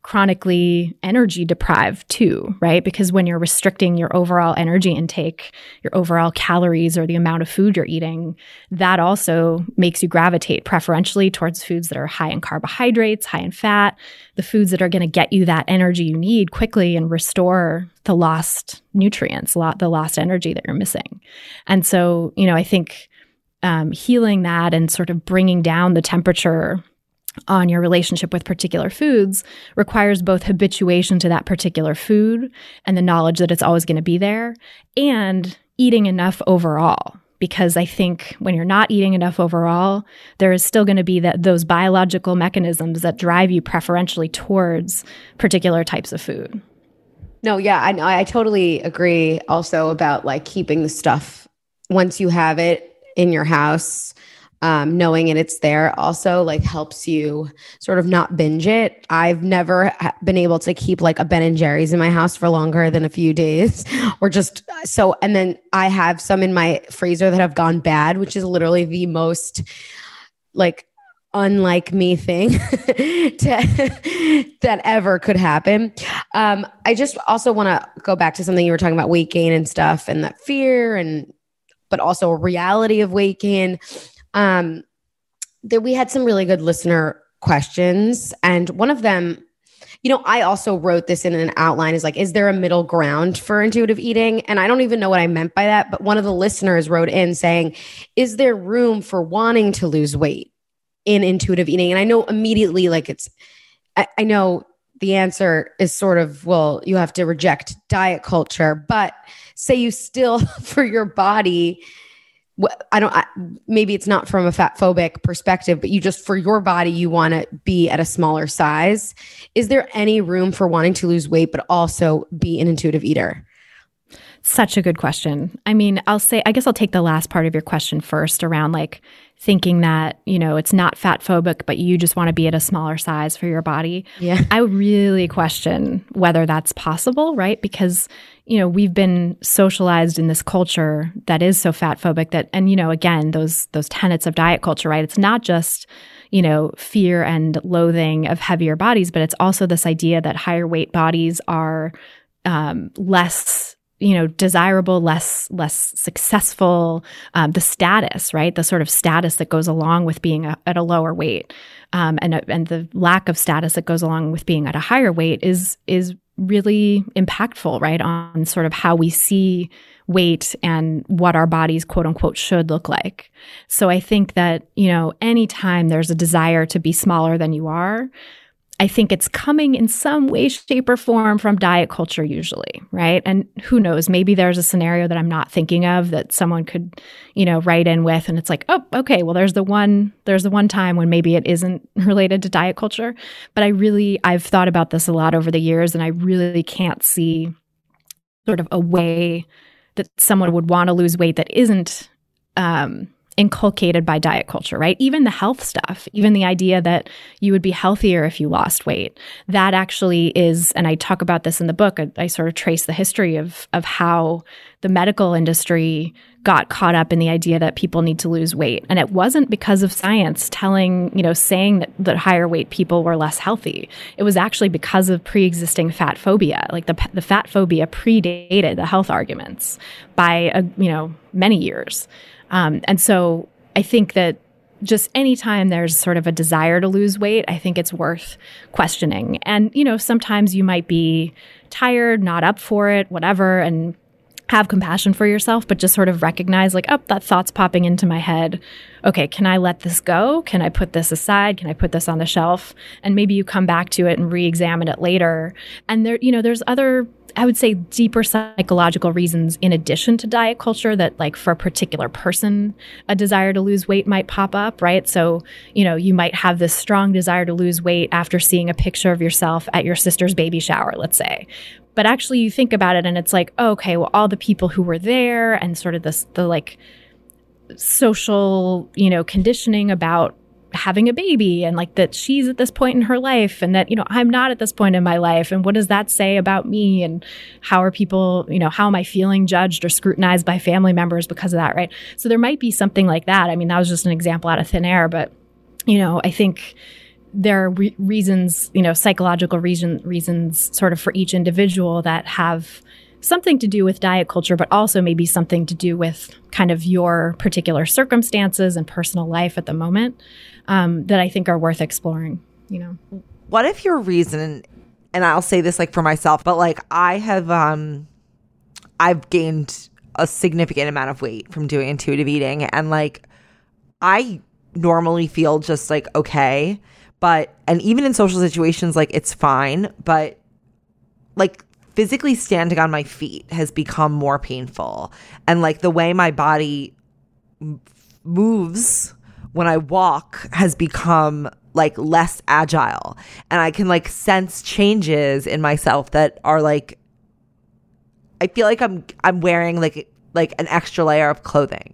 chronically energy deprived too, right? Because when you're restricting your overall energy intake, your overall calories or the amount of food you're eating, that also makes you gravitate preferentially towards foods that are high in carbohydrates, high in fat, the foods that are going to get you that energy you need quickly and restore the lost nutrients, the lost energy that you're missing. And so, you know, I think um, healing that and sort of bringing down the temperature on your relationship with particular foods requires both habituation to that particular food and the knowledge that it's always going to be there, and eating enough overall. Because I think when you're not eating enough overall, there is still going to be that those biological mechanisms that drive you preferentially towards particular types of food. No, yeah, I, I totally agree also about like keeping the stuff once you have it in your house. Um, knowing it, it's there also like helps you sort of not binge it. I've never ha- been able to keep like a Ben and Jerry's in my house for longer than a few days or just so. And then I have some in my freezer that have gone bad, which is literally the most like unlike me thing to, that ever could happen. Um, I just also want to go back to something you were talking about, weight gain and stuff, and that fear and, but also a reality of weight gain. Um, that we had some really good listener questions. And one of them, you know, I also wrote this in an outline is like, is there a middle ground for intuitive eating? And I don't even know what I meant by that. But one of the listeners wrote in saying, is there room for wanting to lose weight in intuitive eating? And I know immediately, like it's, I, I know the answer is sort of, well, you have to reject diet culture, but say you still, for your body, I don't, I, maybe it's not from a fat phobic perspective, but you just, for your body, you want to be at a smaller size. Is there any room for wanting to lose weight, but also be an intuitive eater? Such a good question. I mean, I'll say, I guess I'll take the last part of your question first around like thinking that, you know, it's not fat phobic, but you just want to be at a smaller size for your body. Yeah. I really question whether that's possible, right? Because, you know, we've been socialized in this culture that is so fat phobic that, and, you know, again, those, those tenets of diet culture, right? It's not just, you know, fear and loathing of heavier bodies, but it's also this idea that higher weight bodies are um, less you know, desirable, less, less successful, um, the status, right? The sort of status that goes along with being a, at a lower weight, um, and, and the lack of status that goes along with being at a higher weight is, is really impactful, right? On sort of how we see weight and what our bodies, quote unquote, should look like. So I think that, you know, anytime there's a desire to be smaller than you are, I think it's coming in some way, shape, or form from diet culture usually, right? And who knows, maybe there's a scenario that I'm not thinking of that someone could, you know, write in with, and it's like, oh, okay, well, there's the one, there's the one time when maybe it isn't related to diet culture. But I really, I've thought about this a lot over the years, and I really can't see sort of a way that someone would want to lose weight that isn't um, inculcated by diet culture, right? Even the health stuff, even the idea that you would be healthier if you lost weight, that actually is, and I talk about this in the book, I, I sort of trace the history of of how the medical industry got caught up in the idea that people need to lose weight. And it wasn't because of science telling, you know, saying that, that higher weight people were less healthy. It was actually because of pre-existing fat phobia. Like the, the fat phobia predated the health arguments by, a, you know, many years. Um, and so I think that just anytime there's sort of a desire to lose weight, I think it's worth questioning. And, you know, sometimes you might be tired, not up for it, whatever, and have compassion for yourself, but just sort of recognize like, oh, that thought's popping into my head. Okay, can I let this go? Can I put this aside? Can I put this on the shelf? And maybe you come back to it and re-examine it later. And there, you know, there's other, I would say, deeper psychological reasons in addition to diet culture that, like, for a particular person, a desire to lose weight might pop up, right? So, you know, you might have this strong desire to lose weight after seeing a picture of yourself at your sister's baby shower, let's say. But actually you think about it and it's like, oh, okay, well, all the people who were there and sort of this, the like social, you know, conditioning about having a baby and like that she's at this point in her life and that, you know, I'm not at this point in my life. And what does that say about me? And how are people, you know, how am I feeling judged or scrutinized by family members because of that, right? So there might be something like that. I mean, that was just an example out of thin air, but, you know, I think there are re- reasons, you know, psychological reason, reasons sort of for each individual that have something to do with diet culture, but also maybe something to do with kind of your particular circumstances and personal life at the moment, um, that I think are worth exploring, you know. What if your reason, and I'll say this like for myself, but like I have, um, I've gained a significant amount of weight from doing intuitive eating, and like I normally feel just like okay, but and even in social situations like it's fine, but like physically standing on my feet has become more painful, and like the way my body m- moves when I walk has become like less agile, and I can like sense changes in myself that are like I feel like I'm I'm wearing like like an extra layer of clothing.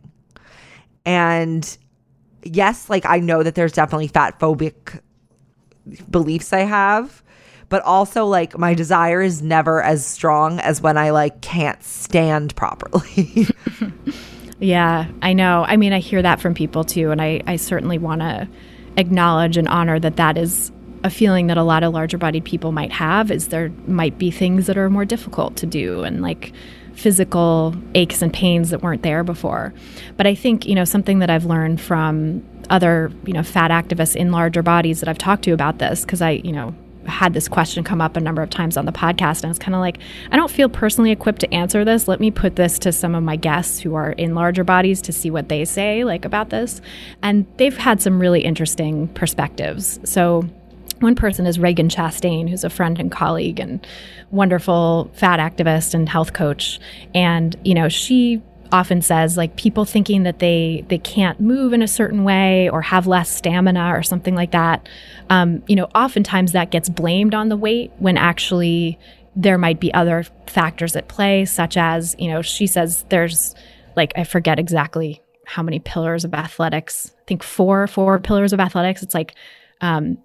And yes, like I know that there's definitely fat phobic beliefs I have, but also like my desire is never as strong as when I like can't stand properly. Yeah, I know. I mean, I hear that from people too, and I, I certainly want to acknowledge and honor that that is a feeling that a lot of larger bodied people might have, is there might be things that are more difficult to do and like physical aches and pains that weren't there before. But I think, you know, something that I've learned from other, you know, fat activists in larger bodies that I've talked to about this, because I, you know, had this question come up a number of times on the podcast, and it's kind of like, I don't feel personally equipped to answer this. Let me put this to some of my guests who are in larger bodies to see what they say like about this. And they've had some really interesting perspectives. So one person is Reagan Chastain, who's a friend and colleague and wonderful fat activist and health coach. And, you know, she often says like people thinking that they they can't move in a certain way or have less stamina or something like that, um, you know, oftentimes that gets blamed on the weight when actually there might be other factors at play, such as, you know, she says there's like, I forget exactly how many pillars of athletics, I think four, four pillars of athletics. It's like um,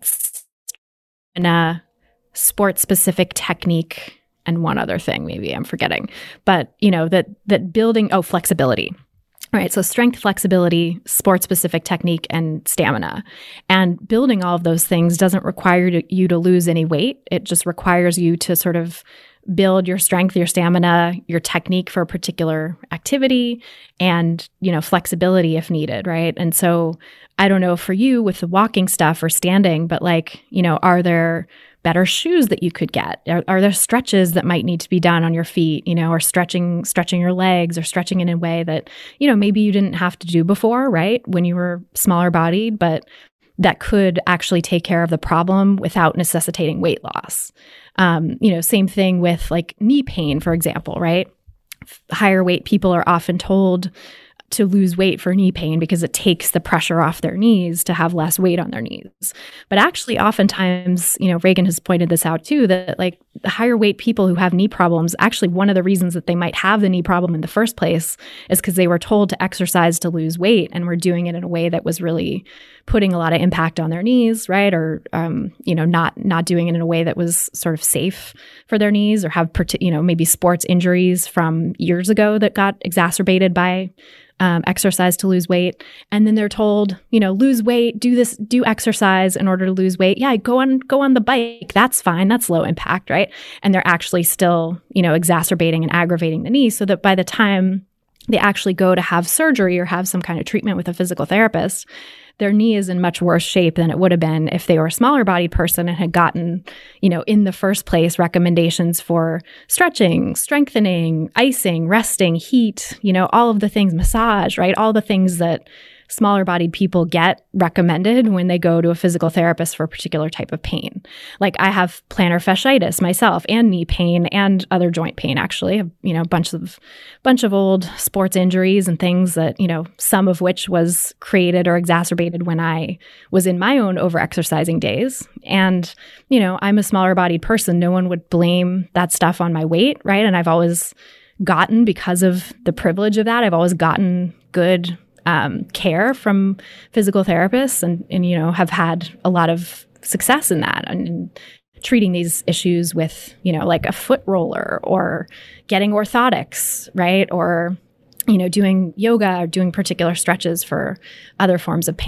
a sport-specific technique and one other thing, maybe I'm forgetting. But, you know, that that building, oh, flexibility. All right, so strength, flexibility, sport-specific technique, and stamina. And building all of those things doesn't require to, you to lose any weight. It just requires you to sort of build your strength, your stamina, your technique for a particular activity, and, you know, flexibility if needed, right? And so I don't know for you with the walking stuff or standing, but like, you know, are there better shoes that you could get? Are, are there stretches that might need to be done on your feet, you know, or stretching, stretching your legs or stretching in a way that, you know, maybe you didn't have to do before, right? When you were smaller bodied, but that could actually take care of the problem without necessitating weight loss. Um, you know, same thing with like knee pain, for example, right? Higher weight people are often told to lose weight for knee pain because it takes the pressure off their knees to have less weight on their knees. But actually, oftentimes, you know, Reagan has pointed this out too, that like the higher weight people who have knee problems, actually one of the reasons that they might have the knee problem in the first place is because they were told to exercise to lose weight and were doing it in a way that was really putting a lot of impact on their knees, right? Or, um, you know, not not doing it in a way that was sort of safe for their knees, or have, you know, maybe sports injuries from years ago that got exacerbated by Um, exercise to lose weight. And then they're told, you know, lose weight, do this, do exercise in order to lose weight. Yeah, go on, go on the bike. That's fine. That's low impact, right? And they're actually still, you know, exacerbating and aggravating the knee, so that by the time they actually go to have surgery or have some kind of treatment with a physical therapist, their knee is in much worse shape than it would have been if they were a smaller bodied person and had gotten, you know, in the first place, recommendations for stretching, strengthening, icing, resting, heat, you know, all of the things, massage, right? All the things that smaller bodied people get recommended when they go to a physical therapist for a particular type of pain. Like I have plantar fasciitis myself, and knee pain, and other joint pain, actually, you know, a bunch of, bunch of old sports injuries and things that, you know, some of which was created or exacerbated when I was in my own over-exercising days. And, you know, I'm a smaller bodied person. No one would blame that stuff on my weight, right? And I've always gotten, because of the privilege of that, I've always gotten good Um, care from physical therapists, and, and, you know, have had a lot of success in that, and, and treating these issues with, you know, like a foot roller or getting orthotics, right? Or, you know, doing yoga or doing particular stretches for other forms of pain.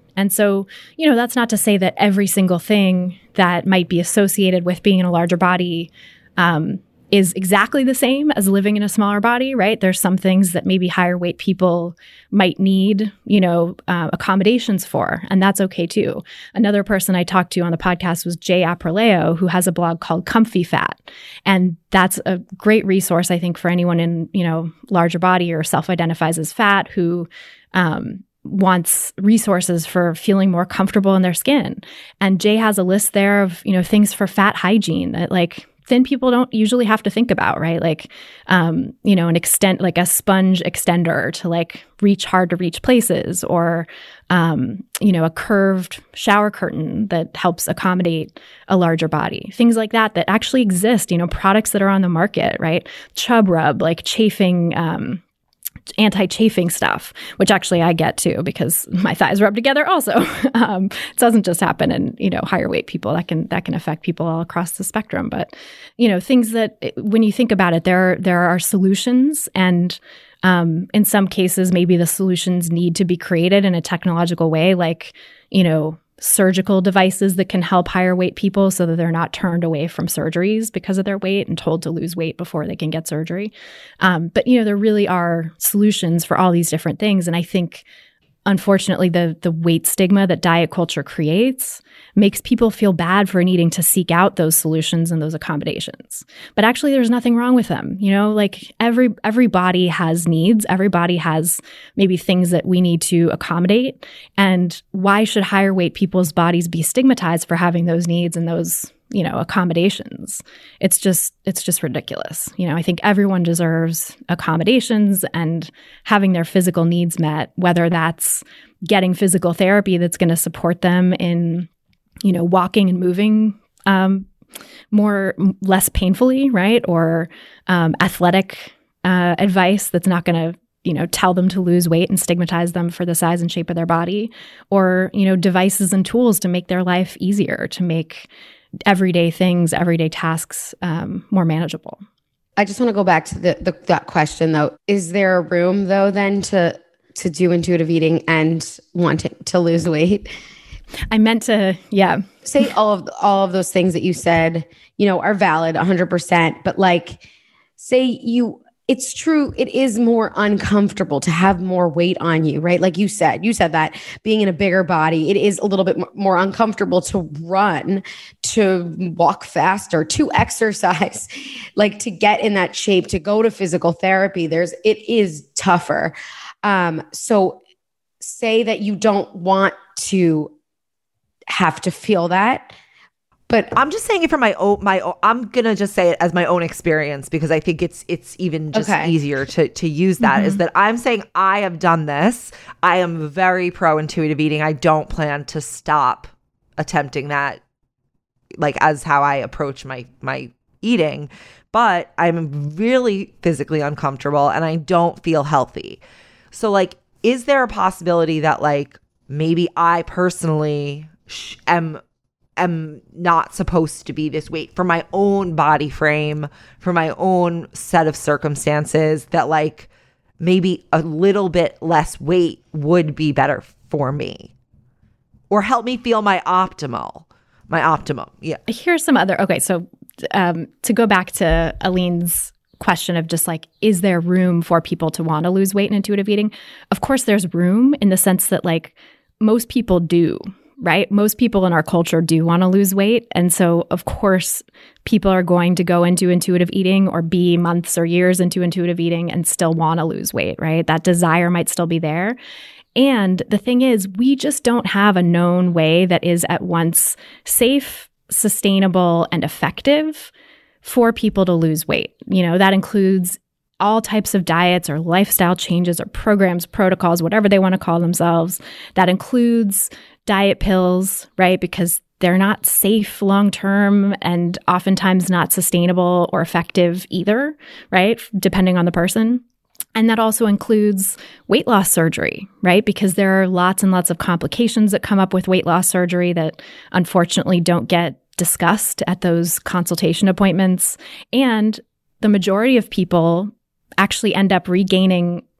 And so, you know, that's not to say that every single thing that might be associated with being in a larger body um, is exactly the same as living in a smaller body, right? There's some things that maybe higher weight people might need, you know, uh, accommodations for, and that's okay too. Another person I talked to on the podcast was Jay Aprileo, who has a blog called Comfy Fat. And that's a great resource, I think, for anyone in, you know, larger body or self-identifies as fat who um, wants resources for feeling more comfortable in their skin. And Jay has a list there of, you know, things for fat hygiene that like thin people don't usually have to think about, right? Like, um, you know, an extent, like a sponge extender to like reach hard to reach places, or, um, you know, a curved shower curtain that helps accommodate a larger body. Things like that that actually exist, you know, products that are on the market, right? Chub Rub, like chafing, um, anti-chafing stuff, which actually I get too because my thighs rub together also. um, it doesn't just happen in, you know, higher weight people. That can that can affect people all across the spectrum. But, you know, things that when you think about it, there, there are solutions, and um, in some cases, maybe the solutions need to be created in a technological way, like, you know, surgical devices that can help higher weight people so that they're not turned away from surgeries because of their weight and told to lose weight before they can get surgery. Um, but, you know, there really are solutions for all these different things. And I think, unfortunately, the the weight stigma that diet culture creates makes people feel bad for needing to seek out those solutions and those accommodations. But actually, there's nothing wrong with them. You know, like every every body has needs. Every body has maybe things that we need to accommodate. And why should higher weight people's bodies be stigmatized for having those needs and those, you know, accommodations? It's just, it's just ridiculous. You know, I think everyone deserves accommodations and having their physical needs met, whether that's getting physical therapy that's going to support them in, you know, walking and moving um, more, less painfully, right? Or um, athletic uh, advice that's not going to, you know, tell them to lose weight and stigmatize them for the size and shape of their body, or, you know, devices and tools to make their life easier, to make everyday things, everyday tasks um, more manageable. I just want to go back to the, the that question though. Is there a room though then to to do intuitive eating and wanting to lose weight? I meant to, yeah. Say all of all of those things that you said, you know, are valid one hundred percent, but like say you it's true, it is more uncomfortable to have more weight on you, right? Like you said, you said that being in a bigger body, it is a little bit more uncomfortable to run, to walk faster, to exercise, like to get in that shape, to go to physical therapy. There's, it is tougher. Um, so say that you don't want to have to feel that. But I'm just saying it from my own, my own, I'm going to just say it as my own experience, because I think it's it's even just okay. easier to to use that, mm-hmm. is that I'm saying I have done this. I am very pro intuitive eating. I don't plan to stop attempting that, like as how I approach my my eating, but I'm really physically uncomfortable and I don't feel healthy. So like, is there a possibility that like maybe I personally sh- am am not supposed to be this weight for my own body frame, for my own set of circumstances, that like maybe a little bit less weight would be better for me or help me feel my optimal, my optimum. Yeah. Here's some other, okay. So um, to go back to Aline's question of just like, is there room for people to want to lose weight in intuitive eating? Of course there's room, in the sense that like most people do. Right? Most people in our culture do want to lose weight. And so, of course, people are going to go into intuitive eating or be months or years into intuitive eating and still want to lose weight, right? That desire might still be there. And the thing is, we just don't have a known way that is at once safe, sustainable, and effective for people to lose weight. You know, that includes all types of diets or lifestyle changes or programs, protocols, whatever they want to call themselves. That includes diet pills, right? Because they're not safe long-term and oftentimes not sustainable or effective either, right? Depending on the person. And that also includes weight loss surgery, right? Because there are lots and lots of complications that come up with weight loss surgery that unfortunately don't get discussed at those consultation appointments. And the majority of people actually end up regaining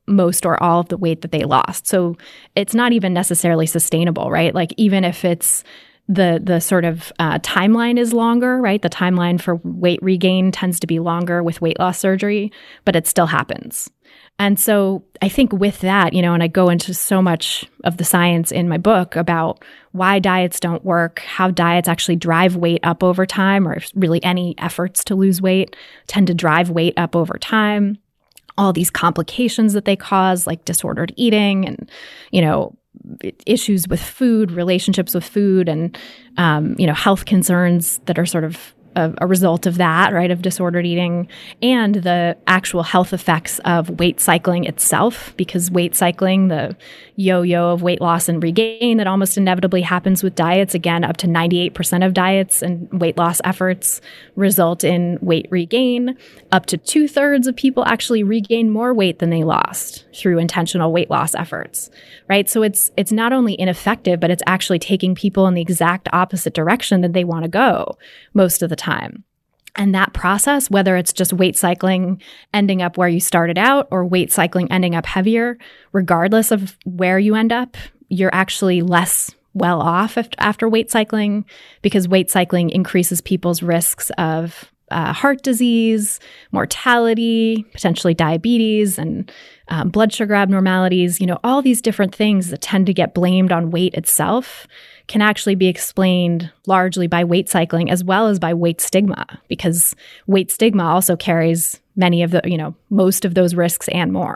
most or all of the weight that they lost. So it's not even necessarily sustainable, right? Like even if it's the the sort of uh, timeline is longer, right? The timeline for weight regain tends to be longer with weight loss surgery, but it still happens. And so I think with that, you know, and I go into so much of the science in my book about why diets don't work, how diets actually drive weight up over time, or really any efforts to lose weight tend to drive weight up over time, all these complications that they cause, like disordered eating and, you know, issues with food, relationships with food, and, um, you know, health concerns that are sort of a, a result of that, right, of disordered eating, and the actual health effects of weight cycling itself, because weight cycling, the yo-yo of weight loss and regain that almost inevitably happens with diets, again, up to ninety-eight percent of diets and weight loss efforts result in weight regain. Up to two-thirds of people actually regain more weight than they lost through intentional weight loss efforts, right? So it's it's not only ineffective, but it's actually taking people in the exact opposite direction that they want to go most of the time. And that process, whether it's just weight cycling ending up where you started out or weight cycling ending up heavier, regardless of where you end up, you're actually less well off after weight cycling, because weight cycling increases people's risks of uh, heart disease, mortality, potentially diabetes, and um, blood sugar abnormalities. You know, all these different things that tend to get blamed on weight itself can actually be explained largely by weight cycling as well as by weight stigma, because weight stigma also carries many of the, you know, most of those risks and more.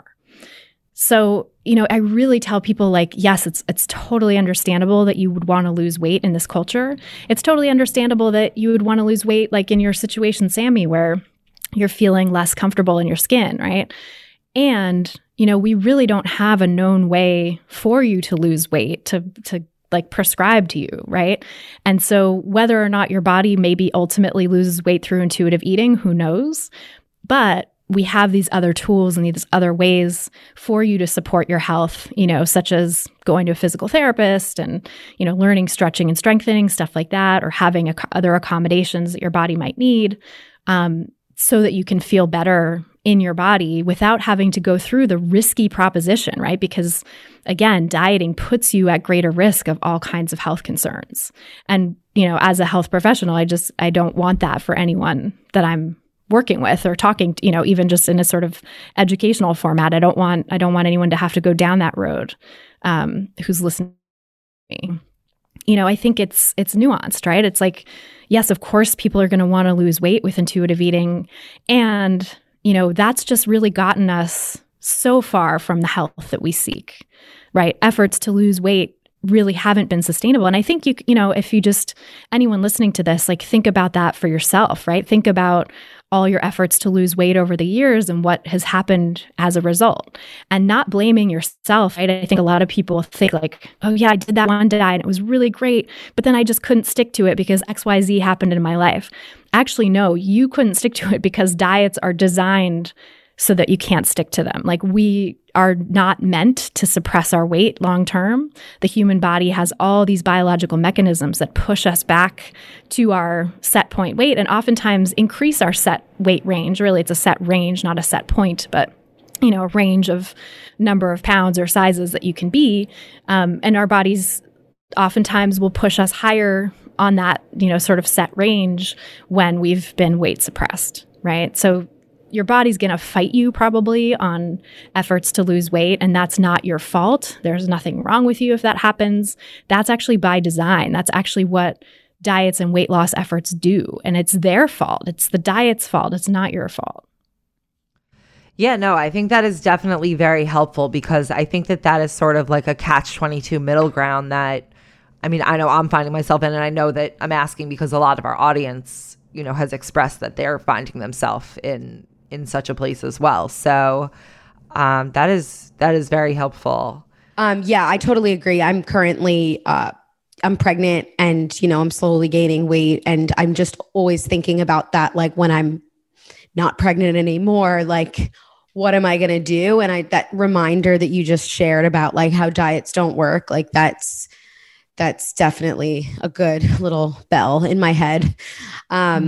So, you know, I really tell people, like, yes, it's it's totally understandable that you would want to lose weight in this culture. It's totally understandable that you would want to lose weight, like in your situation, Sammy, where you're feeling less comfortable in your skin, right? And, you know, we really don't have a known way for you to lose weight, to to like prescribed to you, right? And so whether or not your body maybe ultimately loses weight through intuitive eating, who knows? But we have these other tools and these other ways for you to support your health, you know, such as going to a physical therapist and, you know, learning stretching and strengthening, stuff like that, or having ac- other accommodations that your body might need, um, so that you can feel better in your body without having to go through the risky proposition, right? Because again, dieting puts you at greater risk of all kinds of health concerns. And, you know, as a health professional, I just, I don't want that for anyone that I'm working with or talking to, you know, even just in a sort of educational format. I don't want, I don't want anyone to have to go down that road, um, who's listening to me. You know, I think it's, it's nuanced, right? It's like, yes, of course, people are going to want to lose weight with intuitive eating. And, you know, that's just really gotten us so far from the health that we seek, right? Efforts to lose weight really haven't been sustainable. And I think, you, you know, if you just, anyone listening to this, like think about that for yourself, right? Think about all your efforts to lose weight over the years and what has happened as a result, and not blaming yourself, right? I think a lot of people think like, oh yeah, I did that one diet, it was really great, but then I just couldn't stick to it because X Y Z happened in my life. Actually, no, you couldn't stick to it because diets are designed so that you can't stick to them. Like, we are not meant to suppress our weight long term. The human body has all these biological mechanisms that push us back to our set point weight and oftentimes increase our set weight range. Really, it's a set range, not a set point, but you know, a range of number of pounds or sizes that you can be. Um, and our bodies oftentimes will push us higher on that, you know, sort of set range when we've been weight suppressed, right? So your body's going to fight you probably on efforts to lose weight, and that's not your fault. There's nothing wrong with you if that happens. That's actually by design. That's actually what diets and weight loss efforts do, and it's their fault. It's the diet's fault. It's not your fault. Yeah, no, I think that is definitely very helpful, because I think that that is sort of like a catch twenty-two middle ground that, I mean, I know I'm finding myself in, and I know that I'm asking because a lot of our audience, you know, has expressed that they're finding themselves in in such a place as well. So um, that is that is very helpful. Um, yeah, I totally agree. I'm currently uh, I'm pregnant, and you know, I'm slowly gaining weight, and I'm just always thinking about that. Like, when I'm not pregnant anymore, like, what am I going to do? And I that reminder that you just shared about like how diets don't work, like that's that's definitely a good little bell in my head. Um, mm.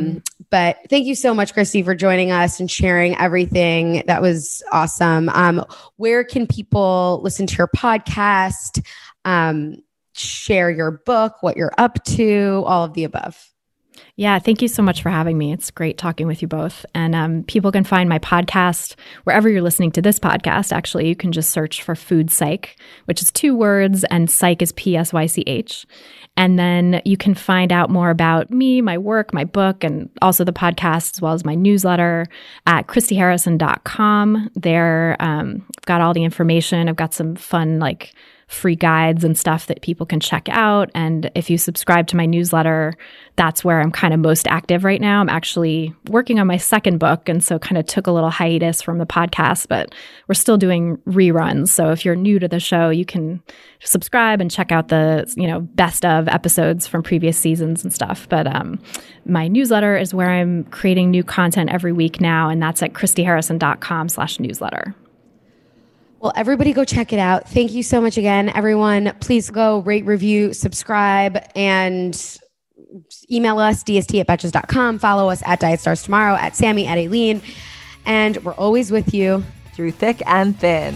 But thank you so much, Christy, for joining us and sharing everything. That was awesome. Um, where can people listen to your podcast, um, share your book, what you're up to, all of the above? Yeah, thank you so much for having me. It's great talking with you both. And um, people can find my podcast wherever you're listening to this podcast. Actually, you can just search for Food Psych, which is two words, and psych is P S Y C H. And then you can find out more about me, my work, my book, and also the podcast, as well as my newsletter at christy harrison dot com. There, um, I've got all the information. I've got some fun, like, free guides and stuff that people can check out. And if you subscribe to my newsletter, that's where I'm kind of most active right now. I'm actually working on my second book, and so kind of took a little hiatus from the podcast, but we're still doing reruns. So if you're new to the show, you can subscribe and check out the, you know, best of episodes from previous seasons and stuff. But um, my newsletter is where I'm creating new content every week now, and that's at christy harrison dot com slash newsletter. Well, everybody go check it out. Thank you so much again, everyone. Please go rate, review, subscribe, and email us, d s t at betches dot com. Follow us at Diet Starts Tomorrow, at Sammy, at Aileen. And we're always with you through thick and thin.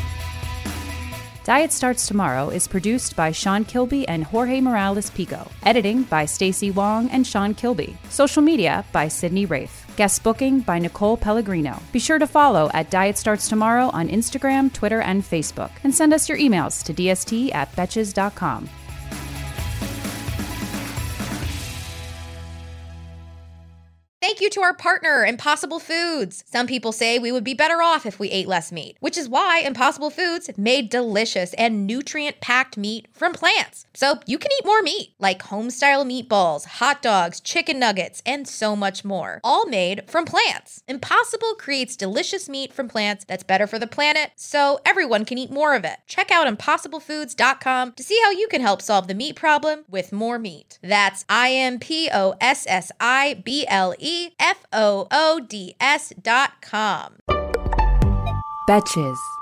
Diet Starts Tomorrow is produced by Sean Kilby and Jorge Morales Pico. Editing by Stacey Wong and Sean Kilby. Social media by Sydney Rafe. Guest booking by Nicole Pellegrino. Be sure to follow at Diet Starts Tomorrow on Instagram, Twitter, and Facebook. And send us your emails to d s t at betches dot com. Thank you to our partner, Impossible Foods. Some people say we would be better off if we ate less meat, which is why Impossible Foods made delicious and nutrient-packed meat from plants. So you can eat more meat, like home-style meatballs, hot dogs, chicken nuggets, and so much more, all made from plants. Impossible creates delicious meat from plants that's better for the planet, so everyone can eat more of it. Check out impossible foods dot com to see how you can help solve the meat problem with more meat. That's I M P O S S I B L E F O O D S dot com. Betches.